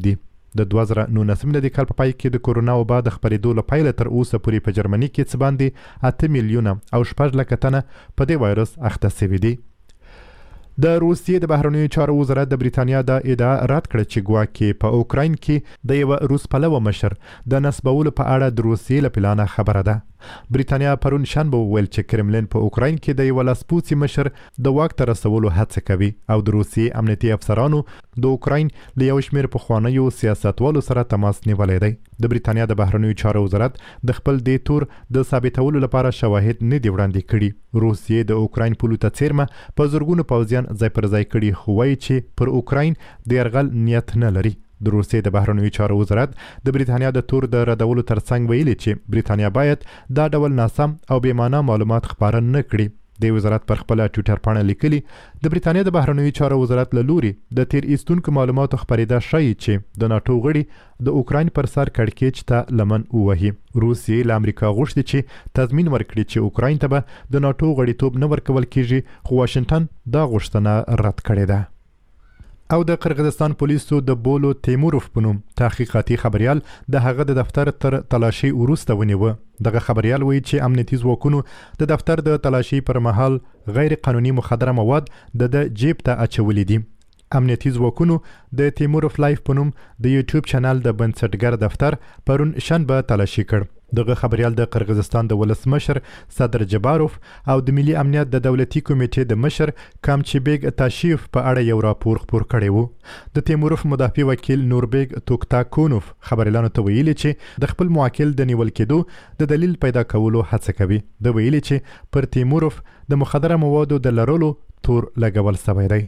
دي. د 2019 کال په پای کې د کورونا وبا د خپرېدو له پیله تر اوسه پورې په جرمني کې څه باندې 8 میلیونه او 6 لکه تنه په دې وایرس اخته شوي دي. د روسیې د بهرنیو چارو وزارت د بریتانیا د ادعا رد کړه چې ګواکې په اوکراین کې د یو روس پلوه مشر د نسبولو په اړه د روسیې له پلانه خبره ده. بریتانیا پرون شنبه وویل چې کرملین په اوکراین کې د یو لاسپوڅي مشر د واک ته رسولو هڅه کوي او د روسیې امنیتي افسرانو د اوکراین له یو شمېر پخوانیو سیاستوالو سره تماس نیولی دی. د بریتانیا د بهرنیو چارو وزارت د خپل دې تور د ثابتولو لپاره شواهد نه دي وړاندې کړي. روسیې د اوکراین پولو ته څیرمه په زرګونو پوځیان ځای پر ځای کړي خو وایي چې پر اوکراین د یرغل نیت نه لري. د روسیې د بهرنیو چارو وزارت د بریتانیا د تور د ردولو ترڅنګ ویلي چې بریتانیا باید دا ډول ناسم او بې معنا معلومات خپاره نه کړي. د وزارت پر خپل ټویټر پاڼه لیکلي د بریتانیا د بهرنیو چارو وزارت له لوري د تیر ایستونکو معلوماتو خپرېدا ښیي چې د ناټو غړي د اوکراین پر سر کړکېچ ته لمن ووهي. روسیې له امریکا غوښتي چې تضمین ورکړي چې اوکراین ته به د ناټو غړیتوب نه ورکول کیږي خو واشنګټن دا غوښتنه رد کړې ده. او د قرغیزستان پولیسو د بولو تیموروف په نوم تحقیقاتي خبريال د هغه د دفتر تر تلاشي وروسته ونیوه. دغه خبريال وایي چې امنیتي ځواکونو د دفتر د تلاشي پر مهال غیر قانوني مخدره مواد د جیب ته اچولي دي. امنیتي ځواکونو د تیموروف لایف په نوم د یوټیوب چینل د بنسټګر دفتر پرون شنبه تلاشي کړ. دغه خبريال د قرغیزستان د ولسمشر صدر جباروف او د ملي امنیت د دولتي کمیټې د مشر کامچیبیګ تاشیف په اړه یو راپور خپور کړی وو. د تیموروف مدافع وکیل نوربیګ توکتاکونوف خبريالانو ته ویلي چې د خپل موکل د نیول کېدو د دلیل پیدا کولو هڅه کوي. د ویلي چې پر تیموروف د مخدره موادو د لرلو تور لګول شوی دی.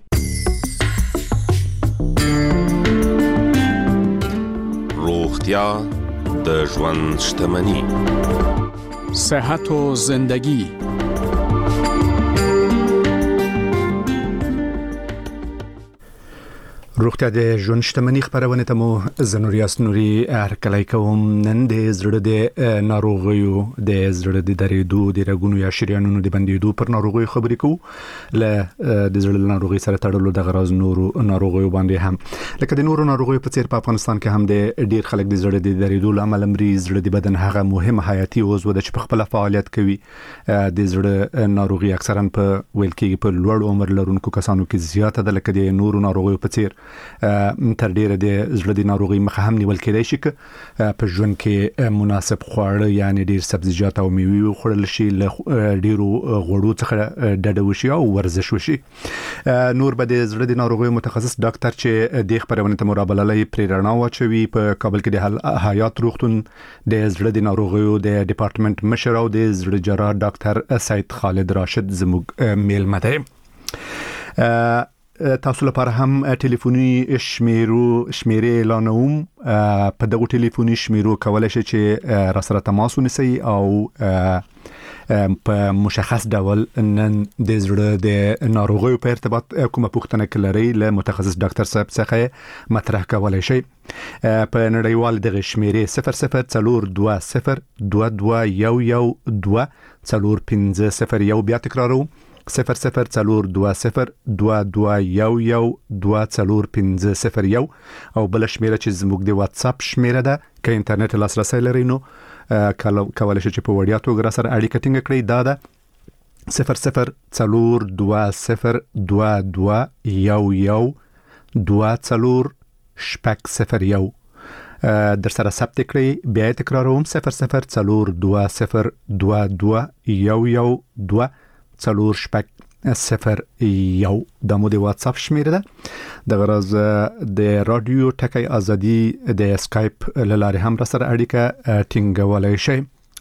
روغتیا د ژوند شتمني. صحت و زندگی. روغتیا د ژوند شتمني خبرونه ته مو زنوریاس نوري هرکلی کوم. نن د زړه د ناروغیو د زړه د درېدو د رګونو یا شریانونو د بندېدو پر ناروغیو خبرې کوو. له د زړه ناروغي سره تړلو د غراض نورو ناروغیو باندې هم لکه د نورو ناروغیو په څیر په افغانستان کې هم د ډیر خلک د زړه د درېدو لامل مري. زړه د بدن هغه مهم حیاتي عضو ده چې په خپل فعالیت کوي. د زړه ناروغي اکثرا په ویل کې په لوړ عمر لرونکو کسانو کې زیاته ده لکه د نورو ناروغیو په څیر. تر ډیره د زړه د ناروغي مخه هم نیول کېدای شي چې په ژوند کې مناسب خواړه یعنی ډیر سبزیجات او میوې وخوړل شي، له ډیرو غوړو څخه ډډه وشي او ورزش وشي. نور به د زړه د ناروغي متخصص ډاکټر چې د خبرونه ته مرابللې پریرنا واچوي په کابل کې د حیات روغتون د زړه د ناروغیو د ډپارټمنټ مشر او د زړه جراح ډاکټر سید خالد راشد زموږ میلمه دی. تاسو لپاره هم ټلیفوني شمیرې اعلانوم. په دغه ټلیفوني شمیرو کولای شئ چې را سره تماس ونیسئ او په مشخص ډول نن د زړه د ناروغیو په ارتباط کومه پوښتنه لرئ له متخصص ډاکټر صاحب څخه مطرح کولای شئ. په نړیوال دغه شمیرې 0020221112 4501 بیا تکرارو 0020221112 او بل شمیره چې زموږ د واتس اپ شمیره ده که انټرنیټ لاسرسي لرئ نو کولای شئ چې په وړیا توګه را سره اړیکه ټینګه کړئ. دا ده 0020221112 در سره ثبت کړئ. بیا تکراروم 0020221112 0401 د مو د واتس اپ شمیره ده. د غرض د رادیو ټکی ازادي د اسکایپ لاره هم را سره اړیکه ټینګولای شئ.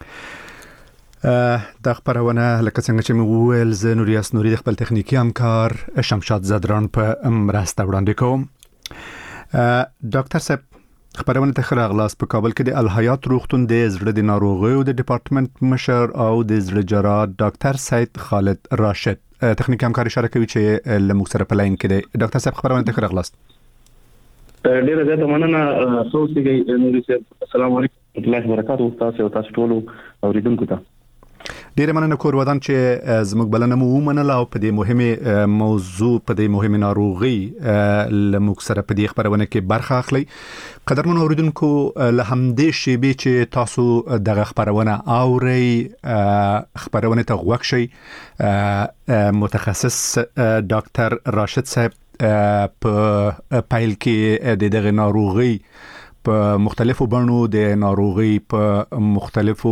د خبرونه لکه څنګه چې مو ویل ز نوریاس نوري د خپل تخنیکی همکار شمشاد زدران په مرسته وړاندې کوم. ډاکټر صاحب خبرونه ته خراغلاس په کابل کې د الحیات روغتون د زړه د ناروغیو د ډپارټمنټ مشر او د زړه جراح ډاکټر سید خالد راشد تخنیکی همکار اشاره کوي چې لموږ سره په لاین کې دی. ډاکټر صاحب خبرونه ته خراغلاس. ډیره زیاته مننه. سوسیږي نوري صاحب السلام علیکم ورحمۃ اللہ وبرکاتہ. تاسو ټول اوریدونکو ته ډیره مننه کور ودان چې زموږ بلنه مو ومنله او په دې مهمه موضوع په دې مهمه ناروغي لموږ سره په دې خبرونه کې برخه اخلي. قدرمن اوریدونکو له همدې شیبې چې تاسو دغه خبرونه اوري خبرونه ته غوږ شئ متخصص ډاکټر راشد صاحب په پایل کې د دغه ناروغي په مختلفو بڼو د ناروغي په مختلفو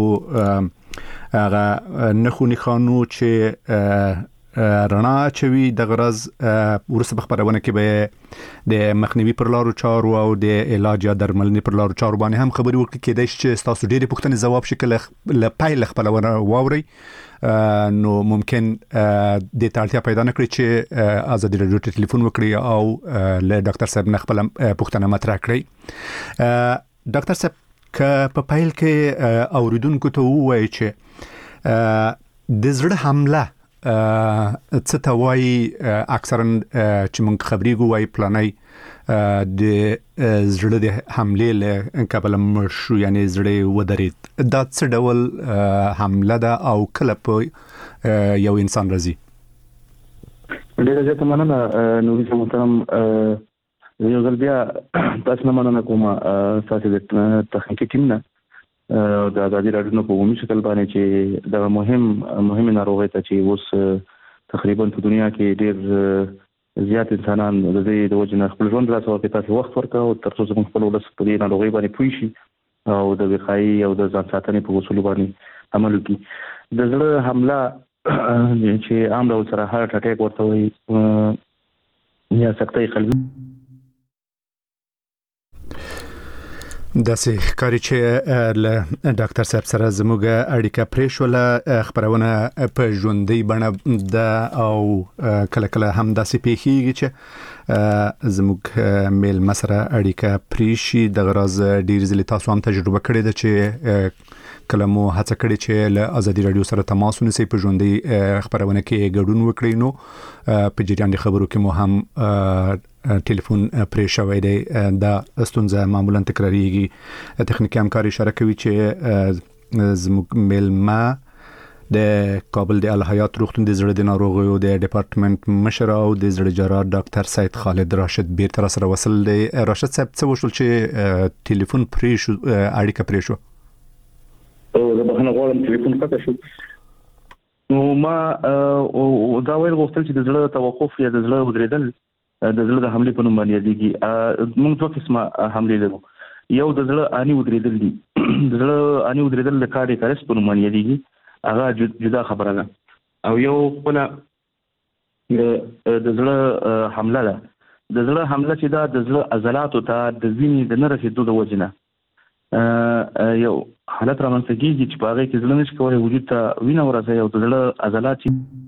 هغه نخونی خانو چې رڼا چوي د غرض ورسره خبرونه کې به د مخنیوي پر لارو چارو او د علاج یا درملنې پر لارو چارو باندې هم خبرې وکړي کېدای چې تاسو ډېرې پوښتنې ځواب شکل له پایل خبرونه واوري نو ممکن د تړتیا پیدا نکړي چې آزادي رادیو ته ټلیفون وکړي او له ډاکټر صاحب نه خپل پوښتنه مطرح کړي. ډاکټر صاحب که په پایل کې اوریدونکو ته ووایي چې د زړه حمله څه ته وایي اکثرا چې موږ خبرېږو وایي پلانای د زړه د حملې له کبله مړ شو یعنی زړه ودرېد دا څه ډول حمله ده او کله په یو انسان راځي؟ ډېره زیاته مننه نوري صاحب محترم. یو ځل بیا تاسو نه مننه کوم تاسو د تخنیکي ټیم نه د آزادي رادیو په عمومي شکل باندې چې دا مهم ناروغي ته چې اوس تقریبا په دنیا کې ډېر زیات انسانان د دې د وجه نه خپل ژوند راسو کې تاسو وخت ورکاو تر څو زموږ خپل ولس په دې ناروغي باندې پوه شي او د وقایي او د ځان ساتنې په اصول باندې عمل وکړي. د زړه حمله چې عام ډول سره هارت اٹیک ورته وایي یا سکته قلبي داسې ښکاري چې له ډاکټر صاحب سره زموږ اړیکه پرې شوله خبرونه په ژوندۍ بڼه ده او کله کله هم داسې پیښیږي چې زموږ میلمه سره اړیکه پرې شي. دغه راز ډېر ځلې تاسو هم تجربه کړې ده چې کله مو هڅه کړې چې له آزادي رادیو سره تماس ونیسئ په ژوندۍ خبرونه کې ګډون وکړئ نو په جریان د خبرو کې مو هم ټلیفون پرې شوی دی. دا ستونزه معمولا تکراریږي. تخنیکی همکاري اشاره کوي چې زموږ میلمه د کابل د الحیات روغتون د زړه د ناروغیو د ډپارټمنټ مشر او د زړه جراح ډاکټر سید خالد راشد بیرته سره وصل دی. راشد صاحب څه وشول چې ټلیفون پرې شو اړیکه پرې شو؟ زه بخښنه غواړم ټلیفون قطع شو. نو ما دا ویل غوښتل چې د زړه توقف یا د زړه ودرېدل د زړه د حملې په نوم باندې یادېږي. موږ دوه قسمه حملې لرو. یو د زړه آني ودرېدل دي. د زړه آني ودرېدل د کارډیاک ارست په نوم باندې یادېږي. هغه جدا خبره ده. او یو خپل د زړه حمله ده. د زړه حمله چې دا د زړه عضلاتو ته د وینې د نه رسېدو د وجې نه یو حالت رامنځته کېږي چې په هغې کې زړه نشي کولی وجود ته وینه ورسوي او د زړه عضلات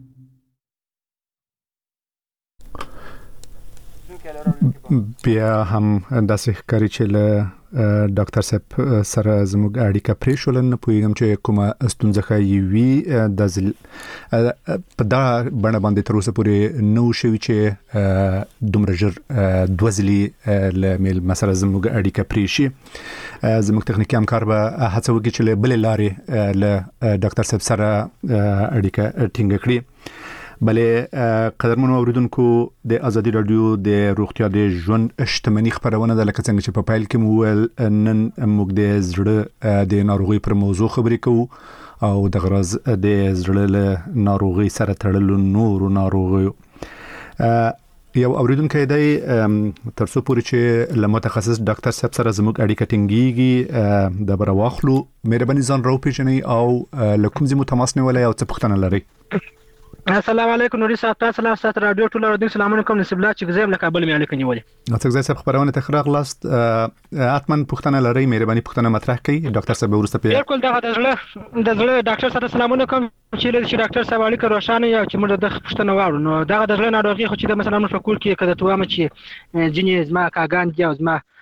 بیا هم داسې ښکاري چې له ډاکټر صاحب سره زموږ اړیکه پرې شوله. نه پوهېږم چې کومه ستونزه ښایي وي د په دا بڼه باندې تر اوسه پورې نه و شوي چې دومره ژر دوه ځلې له میلمه سره زموږ اړیکه پرې شي. زموږ تخنیکي همکار به هڅه وکړي چې له بلې لارې له ډاکټر صاحب سره اړیکه ټینګه کړي. بلې قدرمنو اوریدونکو د آزادي رادیو د روغتیا د ژوند شتمنۍ خبرونه ده. لکه څنګه چې په پایل کې مو ویل نن موږ د زړه د ناروغۍ پر موضوع خبرې کوو او د غرض د زړه له ناروغۍ سره تړلو نورو ناروغیو. یو اوریدونکی دی تر څو پورې چې له متخصص ډاکټر صاحب سره زموږ اړیکه ټینګیږي د بره واخلو. مهرباني ځان راوپېژنئ او له کوم ځای مو تماس نیولی او څه پوښتنه لرئ؟ السلام علیکم نوري صاحب. تاسو له ستاسو رادیو ټول اوریدونکو سلام علیکم. نصیب الله چې زم له کابل مې اړیکه نیولې. ناڅک ځای صاحب خبرونه ته خراغلاست. اتمن پوښتنه لرئ مهرباني پوښتنه مطرح کړئ. ډاکټر صاحب ورسته په بالکل دغه د زړه ډاکټر سره سلام علیکم چې ډاکټر صاحب اړیکه روښانه یا چې موږ د پوښتنه واورو. نو دغه د زړه ناروغي خو چې مثلا موږ په کور کې کده توامه چې ځینې زما کاګان دي او زما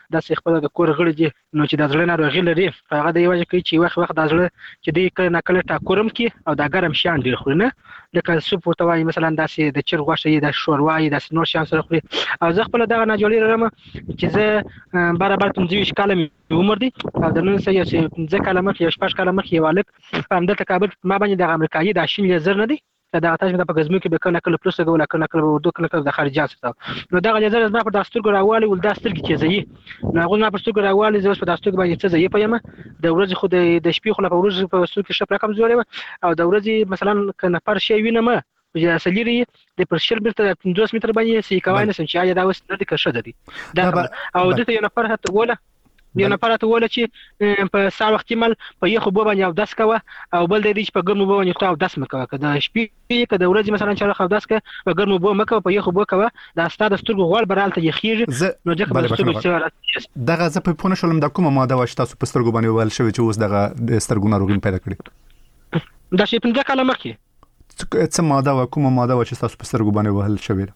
د خپل د کور غړي دي نو چې د زړه ناروغي لري هغه د یو ځکه چې وخت د زړه چې د کله نکله ټاکورم کې او د ګرم شان ډیر خوري نه لکه سوپ ورته وایي مثلا داسې د چرګ غوښه د شوروا یې د نور شان سره خوري او زه خپل دغه نه جوړی لرم چې زه برابر 25 کال عمر دي او د نن سه یو 15 کال مخکې یو 14 کال مخکې والک هم د تکابل ما باندې د امریکایي د شین لیزر نه دي دا تاسو د پګزمو کې به کله کله پلس غوړه کله ورته کله د خارجات څخه نو دا لیزر ما په داستور راوالي ول داستور کې زی نو هغه ما په داستور راوالي زه په داستور باندې څه زی پېم د ورځې خو د شپې خو په ورځې په داستور کې شپ رقم جوړوي او د ورځې مثلا کنه پر شی وینم چې اصلي د پرشل برته 500 متر باندې سې کوي نه چې آیا دا وس نه دي کښه دي دا او د یو نفر هته وله یو نفر ته وله چې په ساعت وخت مل په یو خو باندې او داس کوه او بل د دې په ګرمو باندې خو او داس مکوه کده شپې کده ورځ مثلا چې خو داس کوه په ګرمو باندې مکوه په یو خو کوه دا ستاد سترګو غوړ برالته یخیږي نو ځکه په سترګو دغه زه په پونه شولم د کومه ماده واش تاسو په سترګو باندې ول شوی چې اوس دغه سترګو ناروغي پیدا کړی دا شي 15 کال مخکې څه ماده و کومه ماده و چې تاسو په سترګو باندې وهل شوی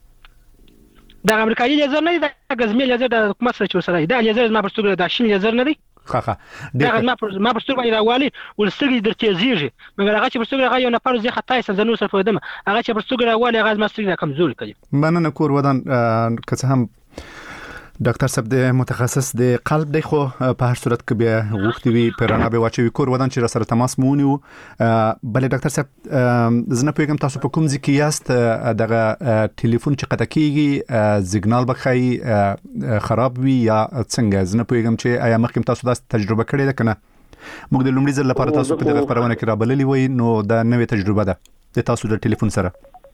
د امریکایي لیزر نه دی د غزمي لیزر د حکومت سره چې سره دا لیزر ما پرستګ د شین لیزر نه دی خاخه دا ما پرستګ باندې راوالي ولستګ در تیزیږي مګر هغه چې پرستګ هغه یو نفر زی خطای سنځنو سره فدم هغه چې پرستګ راوالي هغه ما ستګ کمزوري کړي مننه کور ودان که څه هم ډاکټر صاحب د متخصص د قلب دی خو په هر صورت کې بیا غوښتي وي پرانه به واچوي کور ودان چې سره تماس مونیو بلې ډاکټر صاحب زنه پیغام تاسو په کوم ځکه یاست دغه ټلیفون چې قطع کیږي سیګنال بخای خراب وي یا څنګه زنه پیغام چې آیا مخکې تاسو دا تجربه کړې ده کنه موږ د لومړي ځل لپاره تاسو په دغه خبرونه کې رابللی وي نو دا نوې تجربه ده د تاسو د ټلیفون سره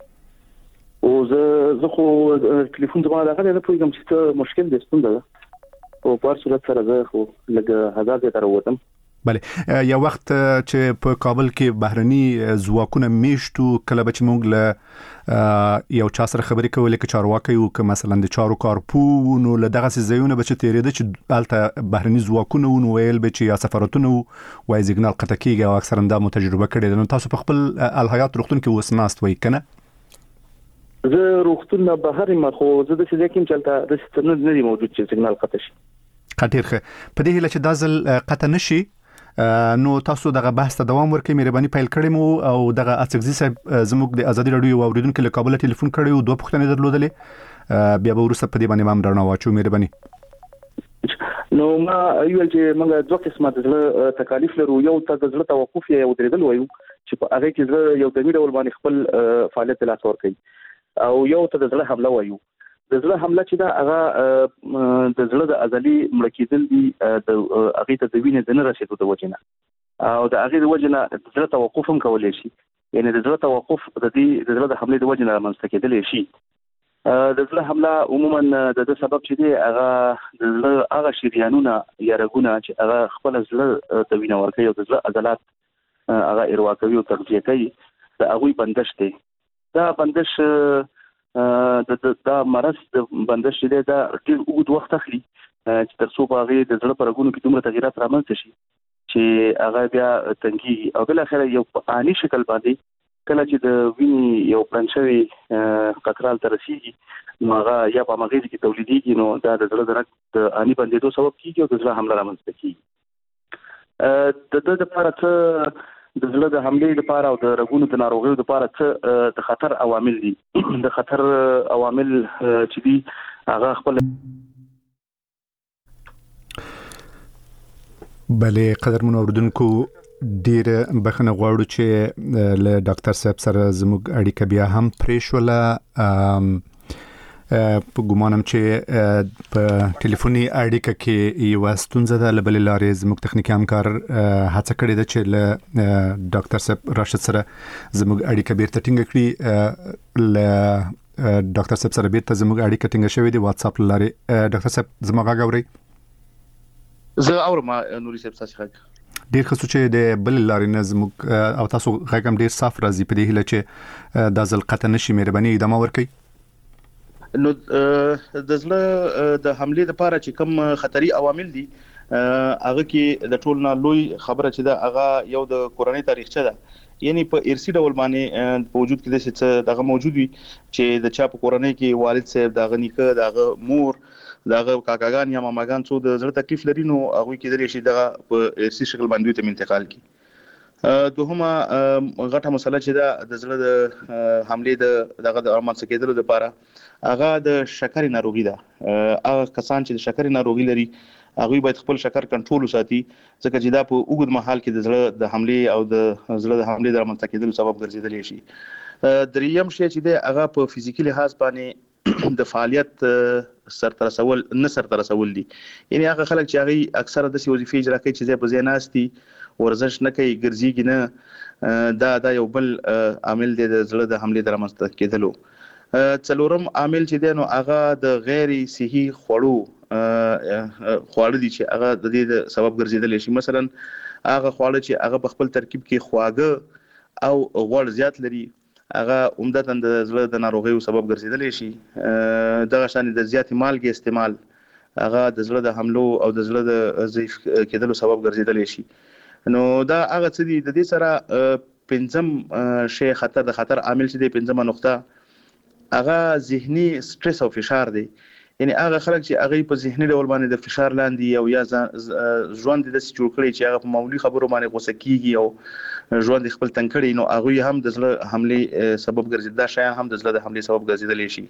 او زه خو ټلیفون زما دغه نه پوهیږم چې مشکل دي ستونزه ده او په هر صورت سره زه خو لږ هزار ته راووتم بله یو وخت چې په کابل کې بهرني ځواکونه میشتو کله به چې موږ له یو چا سره خبرې کولې چې چارواکي او که مثلا د چارو کارپو نو له دغه ځایونه به چې تیرېده چې الته بهرني ځواکونه نو ویل به چې یا سفارتونه وای سیګنال قطع کیږي او اکثرا دا مو تجربه کړې نو تاسو په خپل الحیات روغتون کې وسناست وای کنه زه روغتون نه بهر ما خو زه د څه کوم چلته د ستنه نه دی موجود چې سیګنال قطع شي خطر خه په دې هله چې دازل قطع نشي نو تاسو دغه بحث ته دوام ورکړئ مهرباني پیل کړئ مو او دغه اڅګزي صاحب زموږ د ازادي رادیو اوریدونکو له کابل ټلیفون کړی او دوه پوښتنې درلودلې بیا به ورسره په دې باندې مام درنه واچو مهرباني نو ما یو چې موږ دوه قسمه د تکالیف لرو یو ته د زړه توقف یو درېدل وایو چې په هغه کې زړه یو د میډول باندې خپل فعالیت لا څور کوي او یو ته د زړه حمله وایو د زړه حمله چې دا هغه د زړه د عضلې مړ کېدل دي د هغه ته د وینې د نه رسیدو د وجنه او د هغه د وجنه د زړه توقف هم کولای شي یعنی د زړه توقف د دې د زړه د حملې د وجنه رامنځته کېدلی شي د زړه حمله عموما د سبب چې دی هغه د زړه هغه شریانونه یا رګونه چې هغه خپل زړه د وینې ورکوي او د زړه عضلات هغه اروا کوي او تغذیه کوي د هغه بندش دی دا بندش دا مرض د بندش دی دا ډیر اوږد وخت اخلي چې تر څو هغه د زړه پرګونو کې دومره تغیرات رامنځته شي چې هغه بیا تنګي او بل اخر یو آنی شکل باندې کله چې د وینې یو پلانشوي قطرال تر رسیږي نو هغه یا په مغز کې تولیديږي نو دا د زړه د آنی بندېدو سبب کیږي او د زړه حمله رامنځته کیږي د لپاره څه د زړه د حملې لپاره او د رګونو د ناروغیو لپاره څه د خطر عوامل دي د خطر عوامل چې دي هغه خپل بلې قدرمن اوردونکو ډیر بخنه غواړو چې له ډاکټر صاحب سره زموږ اړیکه بیا هم پریښوله په ګومانم چې په ټلیفوني اړیکه کې یو ستونزه ده لبل لارې زموږ تخنیکی همکار هڅه کړې ده چې له ډاکټر صاحب راشد سره زموږ اړیکه بیرته ټینګ کړي له ډاکټر صاحب سره بیرته زموږ اړیکه ټینګ شوې ده واتس اپ لارې ډاکټر صاحب زما غاوري زه اورم نوري صاحب تاسو ښه ډیر ښه چې د بل لارې نه زموږ او تاسو غږم ډیر صاف راځي په دې هله چې د ځل قطع نشي مهرباني ادامه ورکړئ نو د زړه د حملې لپاره چې کوم خطري عوامل دي هغه کې د ټول نه لوی خبره چې دا هغه یو د کورنۍ تاریخچه ده یعنی په ارثي ډول باندې په وجود کې د څه دغه موجود وي چې د چا په کورنۍ کې والد صاحب دغه نیکه دغه مور دغه کاکاګان یا ماماګان څو د زړه تکلیف لري نو هغه کې درې شي دغه په ارثي شکل باندې ته انتقال کی. دوهمه غټه مسله چې د زړه د حمله دغه د ارمان سکیدلو لپاره هغه د شکر ناروغي ده. هغه کسان چې د شکر ناروغي لري هغه باید خپل شکر کنټرول وساتي ځکه چې دا په اوږد مهال کې د زړه د حمله او د زړه د حمله د ارمان سکیدلو سبب ګرځیدلی شي. دریم شی چې د هغه په فزیکي لحاظ باندې د فعالیت سرته رسول دي. یعنی هغه خلک چې هغه اکثره د وظیفې اجرا کوي چې په ځای ناستي ورزش نه کوي ګرځيږي نه دا یو بل عامل دی د زړه د حمله د رامنځته کېدلو. څلورم عامل چې دی نو هغه د غیر صحي خواړه دي چې هغه د دې سبب ګرځیدل شي. مثلا هغه خواړه چې هغه په خپل ترکیب کې خواږه او غوړ زیات لري هغه عمدتاً د زړه د ناروغیو سبب ګرځیدلی شي. دغه شان د زیاتې مالګې استعمال هغه د زړه د حملو او د زړه د ضعیف کېدلو سبب ګرځیدلی شي. نو دا هغه څه دي. د دې سره پنځم شی د خطر عامل چې دی پنځمه نقطه هغه ذهني سټرس او فشار دی. یعنی هغه خلک چې هغه په ذهني ډول باندې د فشار لاندې او یا ژوند د جوړ کړي چې هغه په معمولی خبرو باندې غوسه کیږي او ژوند خپل تنګ کړي نو هغه هم د زړه حمله سبب ګرځي. دا شایان هم د زړه د حمله سبب ګرځیدلی شي.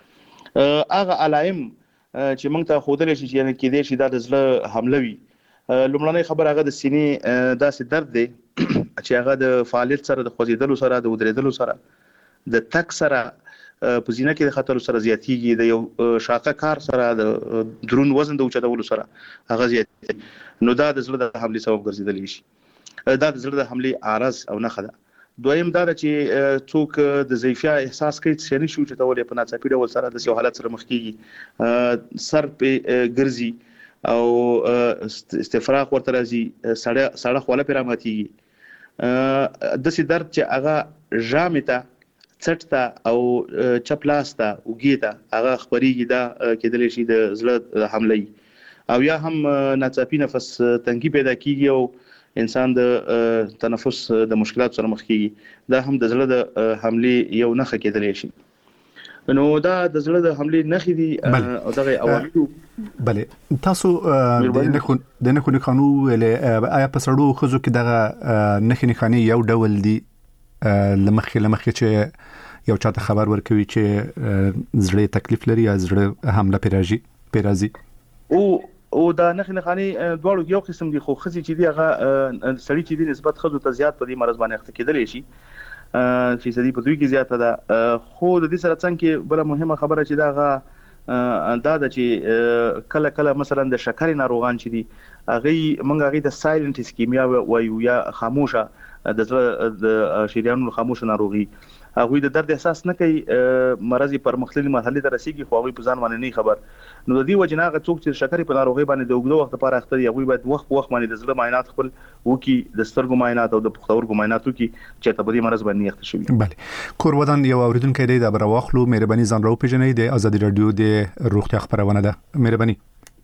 هغه علائم چې موږ ته ښودلی شي چې یعنی کېدای شي دا د زړه حمله وي. لومړنۍ خبر هغه د سینې داسې درد دی چې هغه د فعالیت سره د خوځېدلو سره د ودرېدلو سره د تک سره په زینه کې د خطر سره زیاتیږي. د یو شاقه کار سره د درون وزن د اوچتولو سره هغه زیاتیږي. نو دا د زړه د حمله سبب ګرځیدلی شي. دا د زړه د حمله عارض او نښه ده. دویم دا چې څوک د ضعیفیا احساس کوي چې نشي اوچتولې په ناڅاپي ډول سره د یو حالت سره مخ کیږي سر په ګرځي او استفراغ ورته راځي سړه خوله پر راماتيږي. د سي درد چې هغه جامته څټه او چپلاسته وګیته هغه خبريږي دا کېدلی شي د زړه د حمله او یا هم ناڅاپي نفس تنګي پیدا کیږي او انسان د تنفس د مشکلات سره مخ کیږي. دا هم د زړه د حمله یو نښه کېدلی شي. نو دا د زړه د حمله نښې دي او دغه عوامل. بله تاسو د نښو نښانو آیا په سړو ښځو کې دغه نښې نښانې یو ډول دي لمخې چې یو چاته خبر ورکوي چې زړه تکلیف لري یا زړه حمله پیرازي او دا نښې نښانې دواړو یو قسم دي. خو ښځې چې دي هغه سړي چې دي نسبت ښځو ته زیات په دې مرض باندې اخته کېدلی شي فیصدي په دوی کې زیاته ده. خو د دې سره څنګه بل مهمه خبره چې دا ده چې کله مثلا د شکر ناروغان چې دي هغه د سایلنت اسکیمیا وایو یا خاموشه د شریانونو خاموشه ناروغي. هغه د درد احساس نه کوي مرض پر مختلفه مرحله ته رسیدي خو هغه په ځان باندې نه خبر. نو د دې وجه نه هغه څوک چې شکر په ناروغي باندې د اوږدو وخت لپاره اخته دي هغه باید وخت باندې د زړه معاینات خپل وکي د سترګو معاینات او د پښتورګو معاینات وکي چې ته په دې مرض باندې اخته شوی. بله کورودان یو اوریدونکو دی د برواخلو مهرباني ځان راو پیژنې د ازادي رادیو د روغتیا خبرونه ده. مهرباني.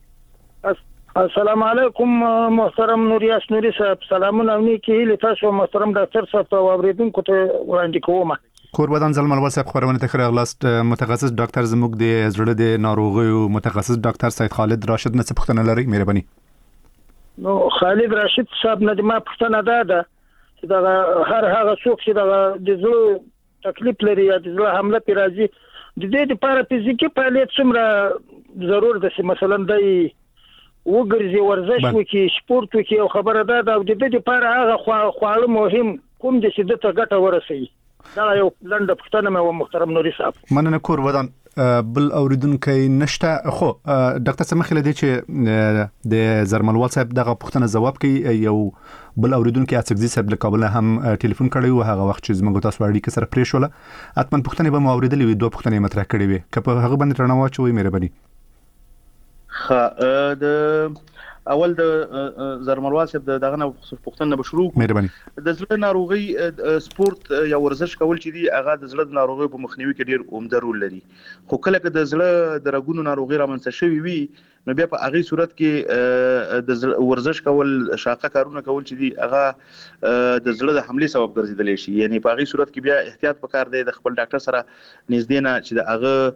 السلام علیکم محترم نوریاس نوری صاحب. سلامونه نیکی له تاسو محترم ډاکټر صاحب او اوریدونکو ته وړاندې کوم. کوربدان زلمل صاحب خبرونه ته خراغلاست. متخصص ډاکټر زموږ د زړه د ناروغیو متخصص ډاکټر سید خالد راشد نه څه پوښتنه لري. مهرباني. نو خالد راشد صاحب نه ما پوښتنه ده چې دا هر هغه څوک چې د زړه تکلیف لري یا د زړه حمله پیرازي د دې لپاره فزیکي فعالیت څومره ضرور ده. مثلا د وګرځي ورزش وکي سپورت وکي او خبره ده د دې لپاره هغه خواړه مهم کوم دي چې د ته ګټه ورسوي. دا یو لنډه پوښتنه مې محترم نوري صاحب. مننه کورودان. بل اوریدونکو نشته. خو ډاکټر سمخ له دې چې د زرملوال صاحب دغه پوښتنه جواب کوي. یو بل اوریدونکو اڅکزي صاحب له کابل هم ټلیفون کړی و هغه وخت چې زموږ تاسو اړیکه سره پرې شوله اتمن پوښتنه به مو اوریدلې وي. دوه پوښتنې مطرح کړې وي که په هغه باندې رڼا واچوي. مهرباني. د اول د زرملوال صاحب دغه نه پوښتنه به شروع. مهرباني. د زړه ناروغي سپورت یا ورزش کول چې دی هغه د زړه ناروغي په مخنیوي کې ډیر عمده رول لري. خو کله چې د زړه د رګونو ناروغي رامنځته شوي وي نو بیا په هغه صورت کې د ورزش کول شاقه کارونه کول چې دی هغه د زړه د حمله سبب ګرځیدلی شي. یعنی په هغه صورت کې بیا احتیاط وکړ دی د خپل ډاکټر سره نږدې نه چې د هغه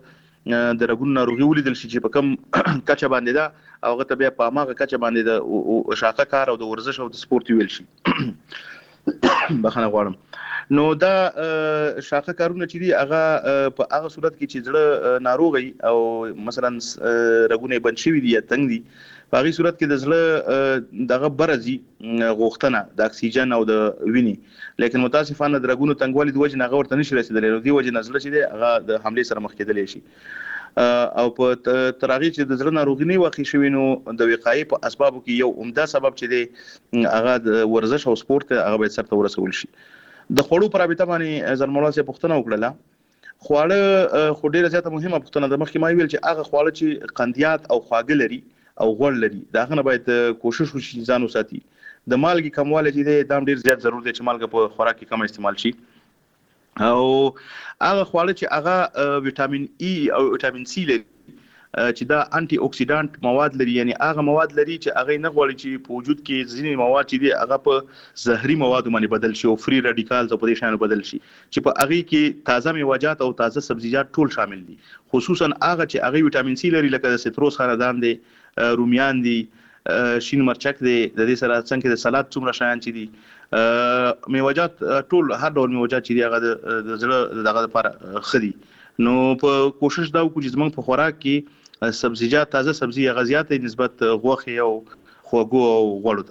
د رګونو ناروغي ولیدل شي چې په کم کچه باندې دا او هغه ته بیا په ماغه کچه باندې د شاقه کار او د ورزش او د سپورت ویل شي بخنه غواړم. نو دا شاقه کارونه چې دي هغه په هغه صورت کې چې زړه ناروغي او مثلا رګونه بند شوي دي یا تنګ دي په هغه صورت کې د زړه دغه برزي غوښتنه د اکسیجن او د ویني، لیکن متاسفانه د رګونو تنګوالي د وجه نه هغه ورته نشي رسیدلی، نو دی وجه نه زړه چې دی هغه د حمله سره مخ کېدلی شي. او په ترغیب چې د زړه ناروغي نه واقع شوی نو د وقایې په اسبابو کې یو عمده سبب چې دی هغه د ورزش او سپورت هغه باید سره ورسول شي. د خوړو پر رابطه باندې زرمولا سي پوښتنه وکړه. خواړه خو ډیره زیاته مهمه پوښتنه ده. مخکې ما ویل چې هغه خواړه چې قندیات او خواږه لري او غوړ لري دا غنه باید کوشش وشي ځان وساتي. د مالګي کموالی چې دی دا ډیر زیات ضروري دی چې مالګه په خوراک کې کم استعمال شي. او هغه خواړه چې هغه وټامین ای او وټامین سی لري چې دا انټي اکسیډانټ مواد لري، یعنی هغه مواد لري چې هغه نه غواړي چې په وجود کې ځینې مواد چې دي هغه په زهري موادو باندې بدل شي او فری رادیکالز په دې شان بدل شي چې په هغه کې تازه میوه‌جات او تازه سبزیجات ټول شامل دي، خصوصا هغه چې هغه وټامین سی لري لکه د سیتروس خاندان دي، رومیان دي، شین مرچک دي، د دې سره څنګه د سلاد څومره شایان چې دي میوه‌جات ټول هر ډول میوه‌جات چې دي هغه د زړه دغه لپاره خدي. نو په کوشش دا وکړو چې زمونږ په خوراک کې سبزیجات تازه سبزی غزيات نسبت غوخي او خوګو او غوړو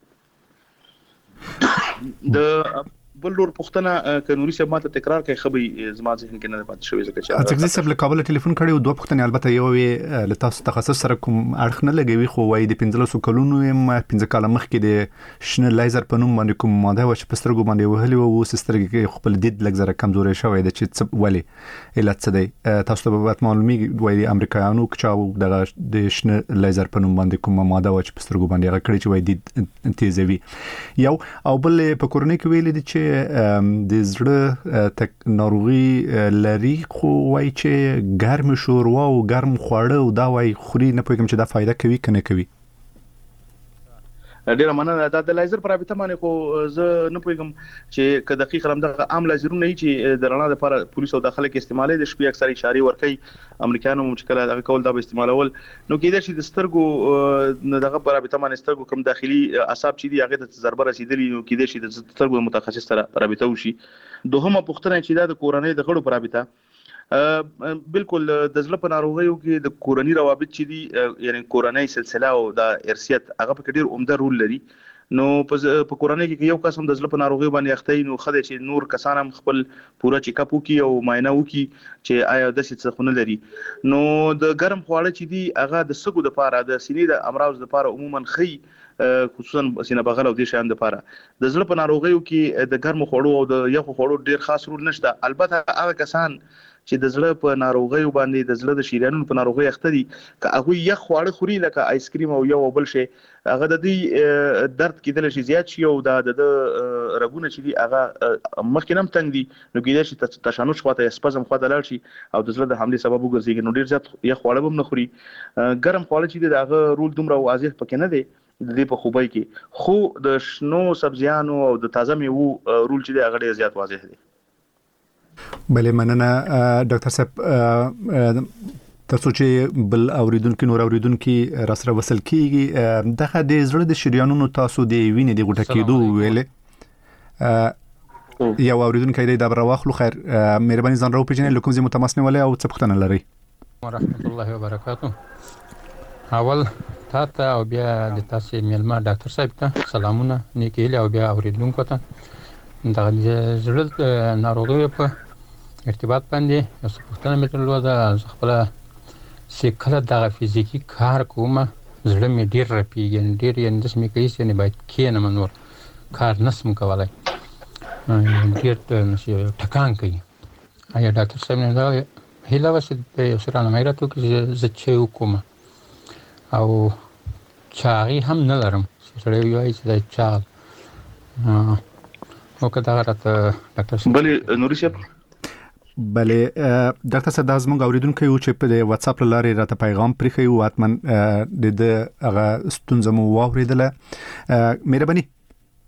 ته. د بلور پښتنه کنوري سم ماته تکرار کوي خبي زما ذهن کې نه پاتې شوی ځکه چې اڅګزي سب له کابل ټلیفون کړي او دوه پښتنه البته یو وی له تاسو تخصص سره کوم اړخ نه لګوي خو وای د 15 کلونو يم 15 کال مخکې د شنه لیزر په نوم باندې کوم ماده و چې پسترګو باندې وهلي وو سسترګي کې خپل دید لګ زره کمزوري شوی د چې ولي علت څه دی تاسو ته به معلومي وای د امریکایانو چې د شنه لیزر په نوم باندې کوم ماده و چې پسترګو باندې راکړي چې وای دید تیزوي یو او بل په کورونی کې ویل دي چې د زړه تک ناروغي لري خو وای چې ګرم شوروا او ګرم خواړه او دا وای خوري نه پوهیږم چې دا فائدہ کوي کنه کوي. ډیره مننه. دا د لیزر پر رابطه باندې خو زه نه پوهیږم چې که دقیق رم د عام لیزرونه چې د رڼا لپاره پولیس او داخله کې استعمالي د شپې اکثر اشاره ورکي امریکایانو مشکل هغه کول دا به استعمالول نو کېدای شي د سترګو دغه پر رابطه باندې سترګو کوم داخلي اعصاب چې دی هغه ته ضربه رسیدلی نو کېدای شي د سترګو متخصص سره رابطه وشي. دوهمه پوښتنه چې دا د کورنۍ د غړو پر رابطه بالکل د زړه په ناروغیو کې د کورنۍ روابط چې دي یعنی کورنۍ سلسله او د ارثیت هغه په ډیر عمده رول لري. نو په کورنۍ کې یو قسم د زړه په ناروغي باندې اخته نو خدای چې نور کسان هم خپل پوره چیک اپ وکي او معاینه وکي چې آیا د څه خونه لري. نو د ګرم خواړه چې دي هغه د سګو د لپاره د سینې د امراض لپاره عموما خي خصوصا سینه بغل او د شان لپاره د زړه په ناروغیو کې د ګرم خوړو او د یخ خوړو ډیر خاص رول نشته. البته هغه کسان چې د زړه په ناروغیو باندې د زړه د شریانونو په ناروغي اخته دي که هغه یخ خواړه خوري لکه آیس کریم او یو بل شي هغه د دې درد کېدل شي زیات شي او د رګونه چې دي هغه مخکې نم تنګ دي نو کېدای شي تشنج خواته اسپازم خواته لاړ شي او د زړه د حمله سبب وګرځي. نو ډیر زیات یخ خواړه هم نه خوري. ګرم خواړه چې دي هغه رول دومره واضح پکې نه دی د دې په خوبۍ کې خو د شنو سبزیانو او د تازه میوو رول چې دی هغه ډیر زیات واضح دی. بله مننه ډاکټر صاحب تاسو چې بل اوریدونکو نور اوریدونکو را سره وصل کیږي دغه د زړه د شریانونو تاسو د وینې د غټه کېدو ویلې یو اوریدونکو د برواخلو خیر مهرباني ځان راو پیژنئ لکه زموږ تماس نیولې او څه پوښتنه لري. ورحمت الله وبرکاته. اول تاسو او بیا د تاسو میلمه ډاکټر صاحب ته سلامونه نیکیله او بیا اوریدونکو ته د زړه ناروغیو په ارتباط باندې یو څه پوښتنه مې درلوده. خپل سیکله د فزیکی کار کومه زړه مې ډیر رپیږي ډیر یې د سمې کوي چې نه باید کینم نور کار نسم کولای ډیر نشي ټکان کوي. آیا ډاکټر صاحب نه دا هیله وسه په سره نه مې راته چې زه چې وکم او چاغي هم نه لرم سره یوای چې دا چاغ او کدا راته ډاکټر صاحب بل نوري صاحب بله ډاکټر صاحب د زموږ اوریدونکو یو چې په واتس اپ لارې راته پیغام پرېښی او اتمن د هغه ستونزه مو واوریدله. مهرباني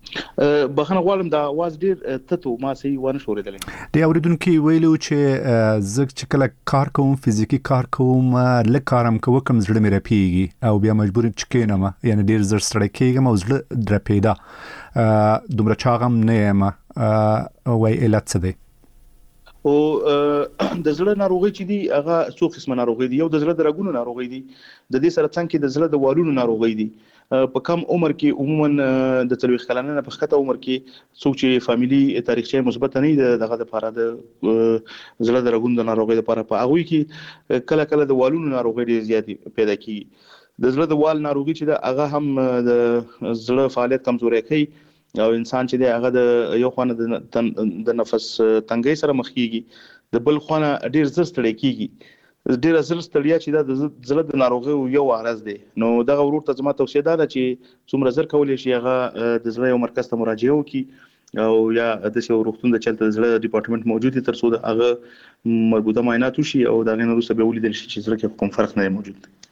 بخنه غواړم دا आवाज ډیر تتو ما صحیح ونه شوریدل. د اوریدونکو ویلو چې زه چې کله کار کوم فزیکی کار کوم لکه کارم کوم زړه مې رپیږي او بیا مجبور چې کینم یعنی ډیر زر ستړی کېږم او زړه درپیدا دومره چاغم نه یم وای علت څه دی؟ او د زړه ناروغي چې دی هغه څو قسمه ناروغي دي. یو د زړه د رګونو ناروغي دي، د دې سره څنګه د زړه د والونو ناروغي دي. په کم عمر کې عموما د 40 کلنه نه په خطه عمر کې څوک چې فاميلي تاریخچه مثبت نه دغه د لپاره د زړه د رګونو د ناروغي لپاره په هغه کې کله کله د والونو ناروغي ډېر زیات پیدا کیږي. د زړه د وال ناروغي چې دا هغه هم د زړه فعالیت کمزوري کوي او انسان چې دی هغه د یو خانه د نفس تنګي سره مخ کیږي، د بل خانه ډیر زر ستړي کیږي. ډیر زر ستړیا چې د زړه د ناروغي یو عارض دی. نو دغه ورور ته زما توصیه ده چې څومره زر کولای شي هغه د زړه یو مرکز ته مراجعه وکړي او یا د یو روغتون د چلته زړه ډپارټمنټ موجود دي تر څو د هغه مربوطه معاینات وشي او دا غنه وروسته به ولیدل شي چې زړه کې کوم فرق نه موجود دی.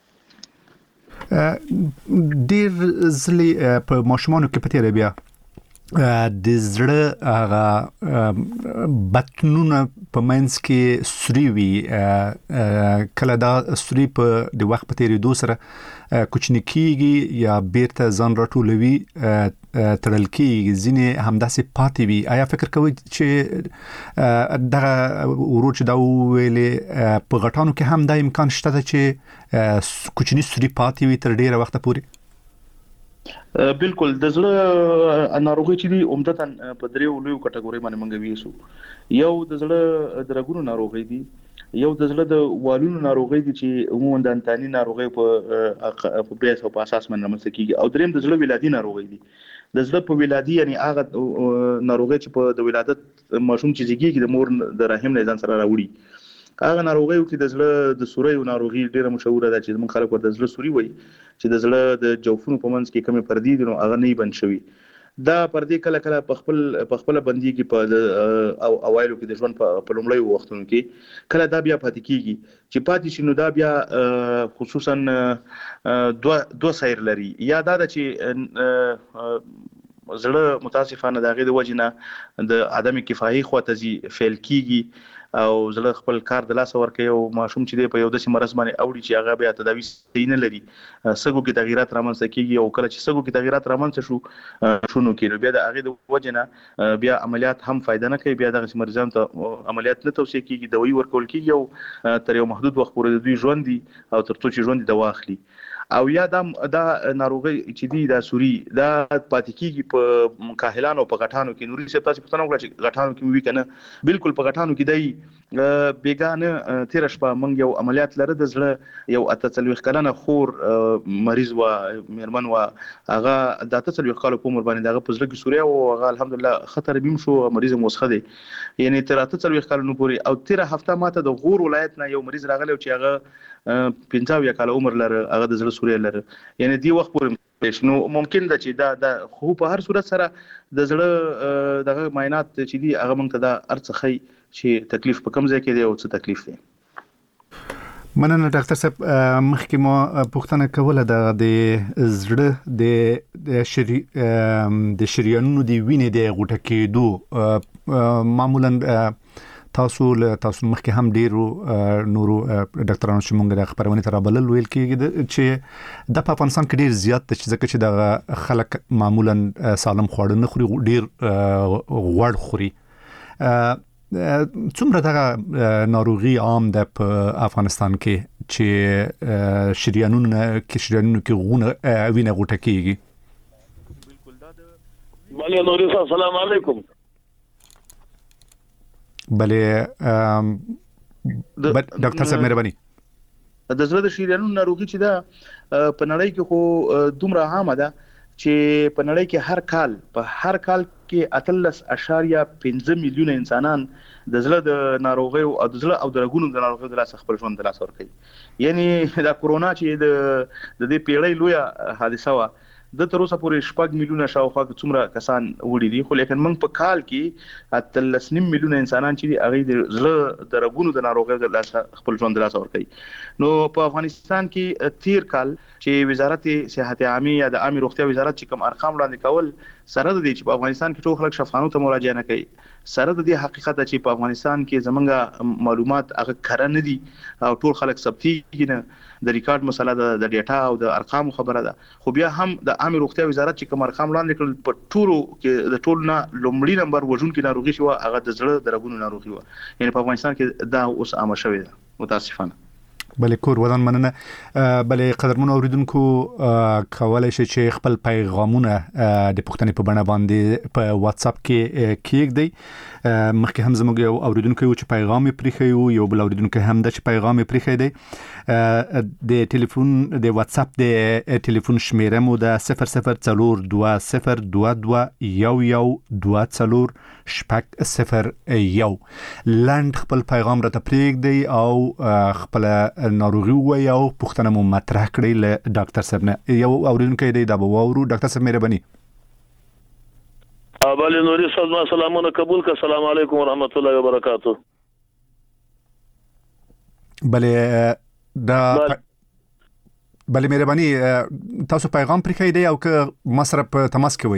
ډیر ځلې په ماشومانو کې پته بیا د زړه هغه بطنونه په منځ کې سوري وي، کله دا سوري په د وخت په تیریدو سره کوچنی کیږي یا بیرته ځان راټولوي تړل کیږي، ځینې همداسې پاتې وي. آیا فکر کوئ چې دغه ورور چې دا ویلې په غټانو کې هم دا امکان شته چې کوچنی سوري پاتې وي تر ډیره وخت پورې؟ بالکل د زړه ناروغي چې دی عمدتاً په دریو لویو کټګوري باندې منګوي سو. یو د زړه د رګونو ناروغي دي، یو د زړه د والونو ناروغي دي چې عموما د انتاني ناروغي په بیس او په اساس باندې رامنځته کیږي، او دریم د زړه ولادي ناروغي دي. د زړه په ولادي یعنی هغه ناروغي چې په د ولادت ماشوم چې زیږي د مور د رحم نه ځان سره راوړي. هغه ناروغي کې د زړه د سوري ناروغي ډیره مشهوره ده چې موږ خلک ورته زړه سوري وایي، چې د زړه د جوفونو په منځ کې کمی پردي دي نو هغه نه بند شوی. دا پردي کله کله په خپل بندي کې په او اوایلو کې د ژوند په لومړی وختونو کې کله دا بیا پاتې کیږي چې پاتې شنو دا بیا خصوصا دو سایر لري. یا دا چې زړه متاسفانه دغه د وجنه د عدم کفایي خواته فعل کیږي او زړه خپل کار د لاس ورکوي او ماشوم چې دی په یو داسې مرض باندې اوړي چې هغه بیا تداوی صحیح نه لري، سګو کې تغیرات رامنځته کیږي او کله چې سګو کې تغیرات رامنځته شونو کې بیا د هغه د وجنه بیا عملیات هم فائدہ نه کوي. بیا دغه مریضان ته عملیات نه توصیه کیږي، دوی ورکول کیږي او تر یو محدود وخت پورې دوی ژوند دي او تر څو چې ژوند دوا اخلي. او یا دا ناروغي چې دی دا سوري دا پاتې کیږي په کاهلانو په غټانو کې. نوري څه تاسو پوښتنه وکړه چې غټانو کې وی کنه؟ بالکل په غټانو کې دی بیگانه تیر شپه منګ یو عملیات لره د زړه یو 43 کلنه خور مریض و میرمن و هغه د 43 کال په عمر باندې دغه پزړه کې سوري او هغه الحمدلله خطر بیم شو، مریض موسخه دی یعنی تر 43 کال نو پوري. او تیر هفته ماته د غور ولایت نه یو مریض راغلی چې هغه 15 کال عمر لره، هغه د زړه سوري لره، یعنی دی وخت پورې نو ممکن ده چې دا خو په هر صورت سره د زړه دغه معاینات چې دی هغه مونږ ته دا ارڅخی چې تکلیف په کوم ځای کې دی او څه تکلیف دی. مننه ډاکټر صاحب. مخکې ما پوښتنه کوله د زړه د شریانونو د وینې د غوټه کېدو معمولا تاسو مخکې هم ډیرو نورو ډاکټرانو چې مونږ د خبرونه تر بلل ویل کېږي چې د افغانستان کې ډیر زیات چې ځکه چې د خلک معمولا سالم خواړه نه خوري، ډیر غوړ خوري. څومره دغه ناروغي عام ده په افغانستان کې چې شریانونو کې وینه غوټه کېږي؟ بالکل دا بله نوري صاحب السلام علیکم. بله ډاکټر صاحب مهرباني. د زړه د شریانونو ناروغي چې دا په نړۍ کې خو دومره عامه ده چې په نړۍ کې هر کال کې 13.5 میلیونه انسانان د زړه د ناروغي او د زړه او د رګونو د ناروغي د لاس خپل ژوند د لاس ور کوي. یعنی دا کورونا چې د دې پیړۍ لویه حادثه و، د تر اوسه پورې 6 میلیونه شاوخوا څومره کسان وړي دي، خو لیکن موږ په کال کې 13 میلیونه انسانان چې هغه د زړه د رګونو د ناروغي د لاس خپل ژوند د لاس ور کوي. نو په افغانستان کې تیر کال چې وزارت صحت عامه یا د عامه روغتیا وزارت چې کوم ارقام وړاندې کول سره د دې چې په افغانستان کې ټول خلک شفاهانو ته مراجعه نه کوي، سره د دې حقیقت چې په افغانستان کې زمونږ معلومات هغه کره نه دي او ټول خلک ثبتيږي نه، د ریکارډ مسله د ډیټا او د ارقام خبره ده. خو بیا هم د عامه روغتیا وزارت چې کوم ارقام وړاندې کړل په ټولو کې د ټول نه لومړی نمبر وژونکي ناروغي شو هغه د زړه د رګونو ناروغي و. یعنی په افغانستان کې دا اوس عامه شوې ده متاسفانه. بلې کور ودان مننه. بلې قدرمنو اوریدونکو کولای شي چې خپل پیغامونه د پښتنې په بڼه باندې په واتس اپ کې کېږدي. مخکې هم زموږ یو اوریدونکو چې پیغام یې پریښی یو بل اوریدونکو هم د پیغام یې پریښی دی. د ټلیفون د واتس اپ د ټلیفون شمیره مو د 002011224001 لاند خپل پیغام راته پریږدي او خپل ناروغي وایو پښتنه مو مطرح کړی له ډاکټر صاحب نه. یو اوریدونکو دی دا به وورو. ډاکټر صاحب مهرباني. بله نوري صاحب سلامونه قبول کا. السلام علیکم ورحمت الله وبرکاتہ. بله دا بله مهرباني تاسو پیغام پرې دی او که ما سره په تماس کې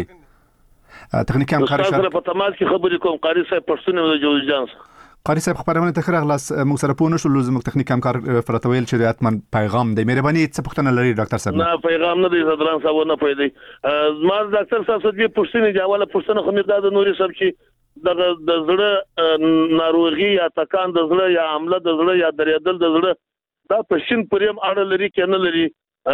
وي تخنیکی همکاري سره په تماس کې خبرې کوم. قاری صاحب پښتون د جوړجان قاری صاحب خبرونه ته خلاص موږ سره پوه نشو زموږ تخنیکی همکار فراتویل چې اتمن پیغام دی. مهرباني څه پوښتنه لري ډاکټر صاحب؟ نه پیغام نه دی صدران صاحب نه پېدی. ما ډاکټر صاحب څه دی پښتني جواله پښتنه خو مې د نوري صاحب چې د زړه ناروغي یا تکان د زړه یا عمله د زړه یا درېدل د زړه دا پښین پریم اړه لري کنه لري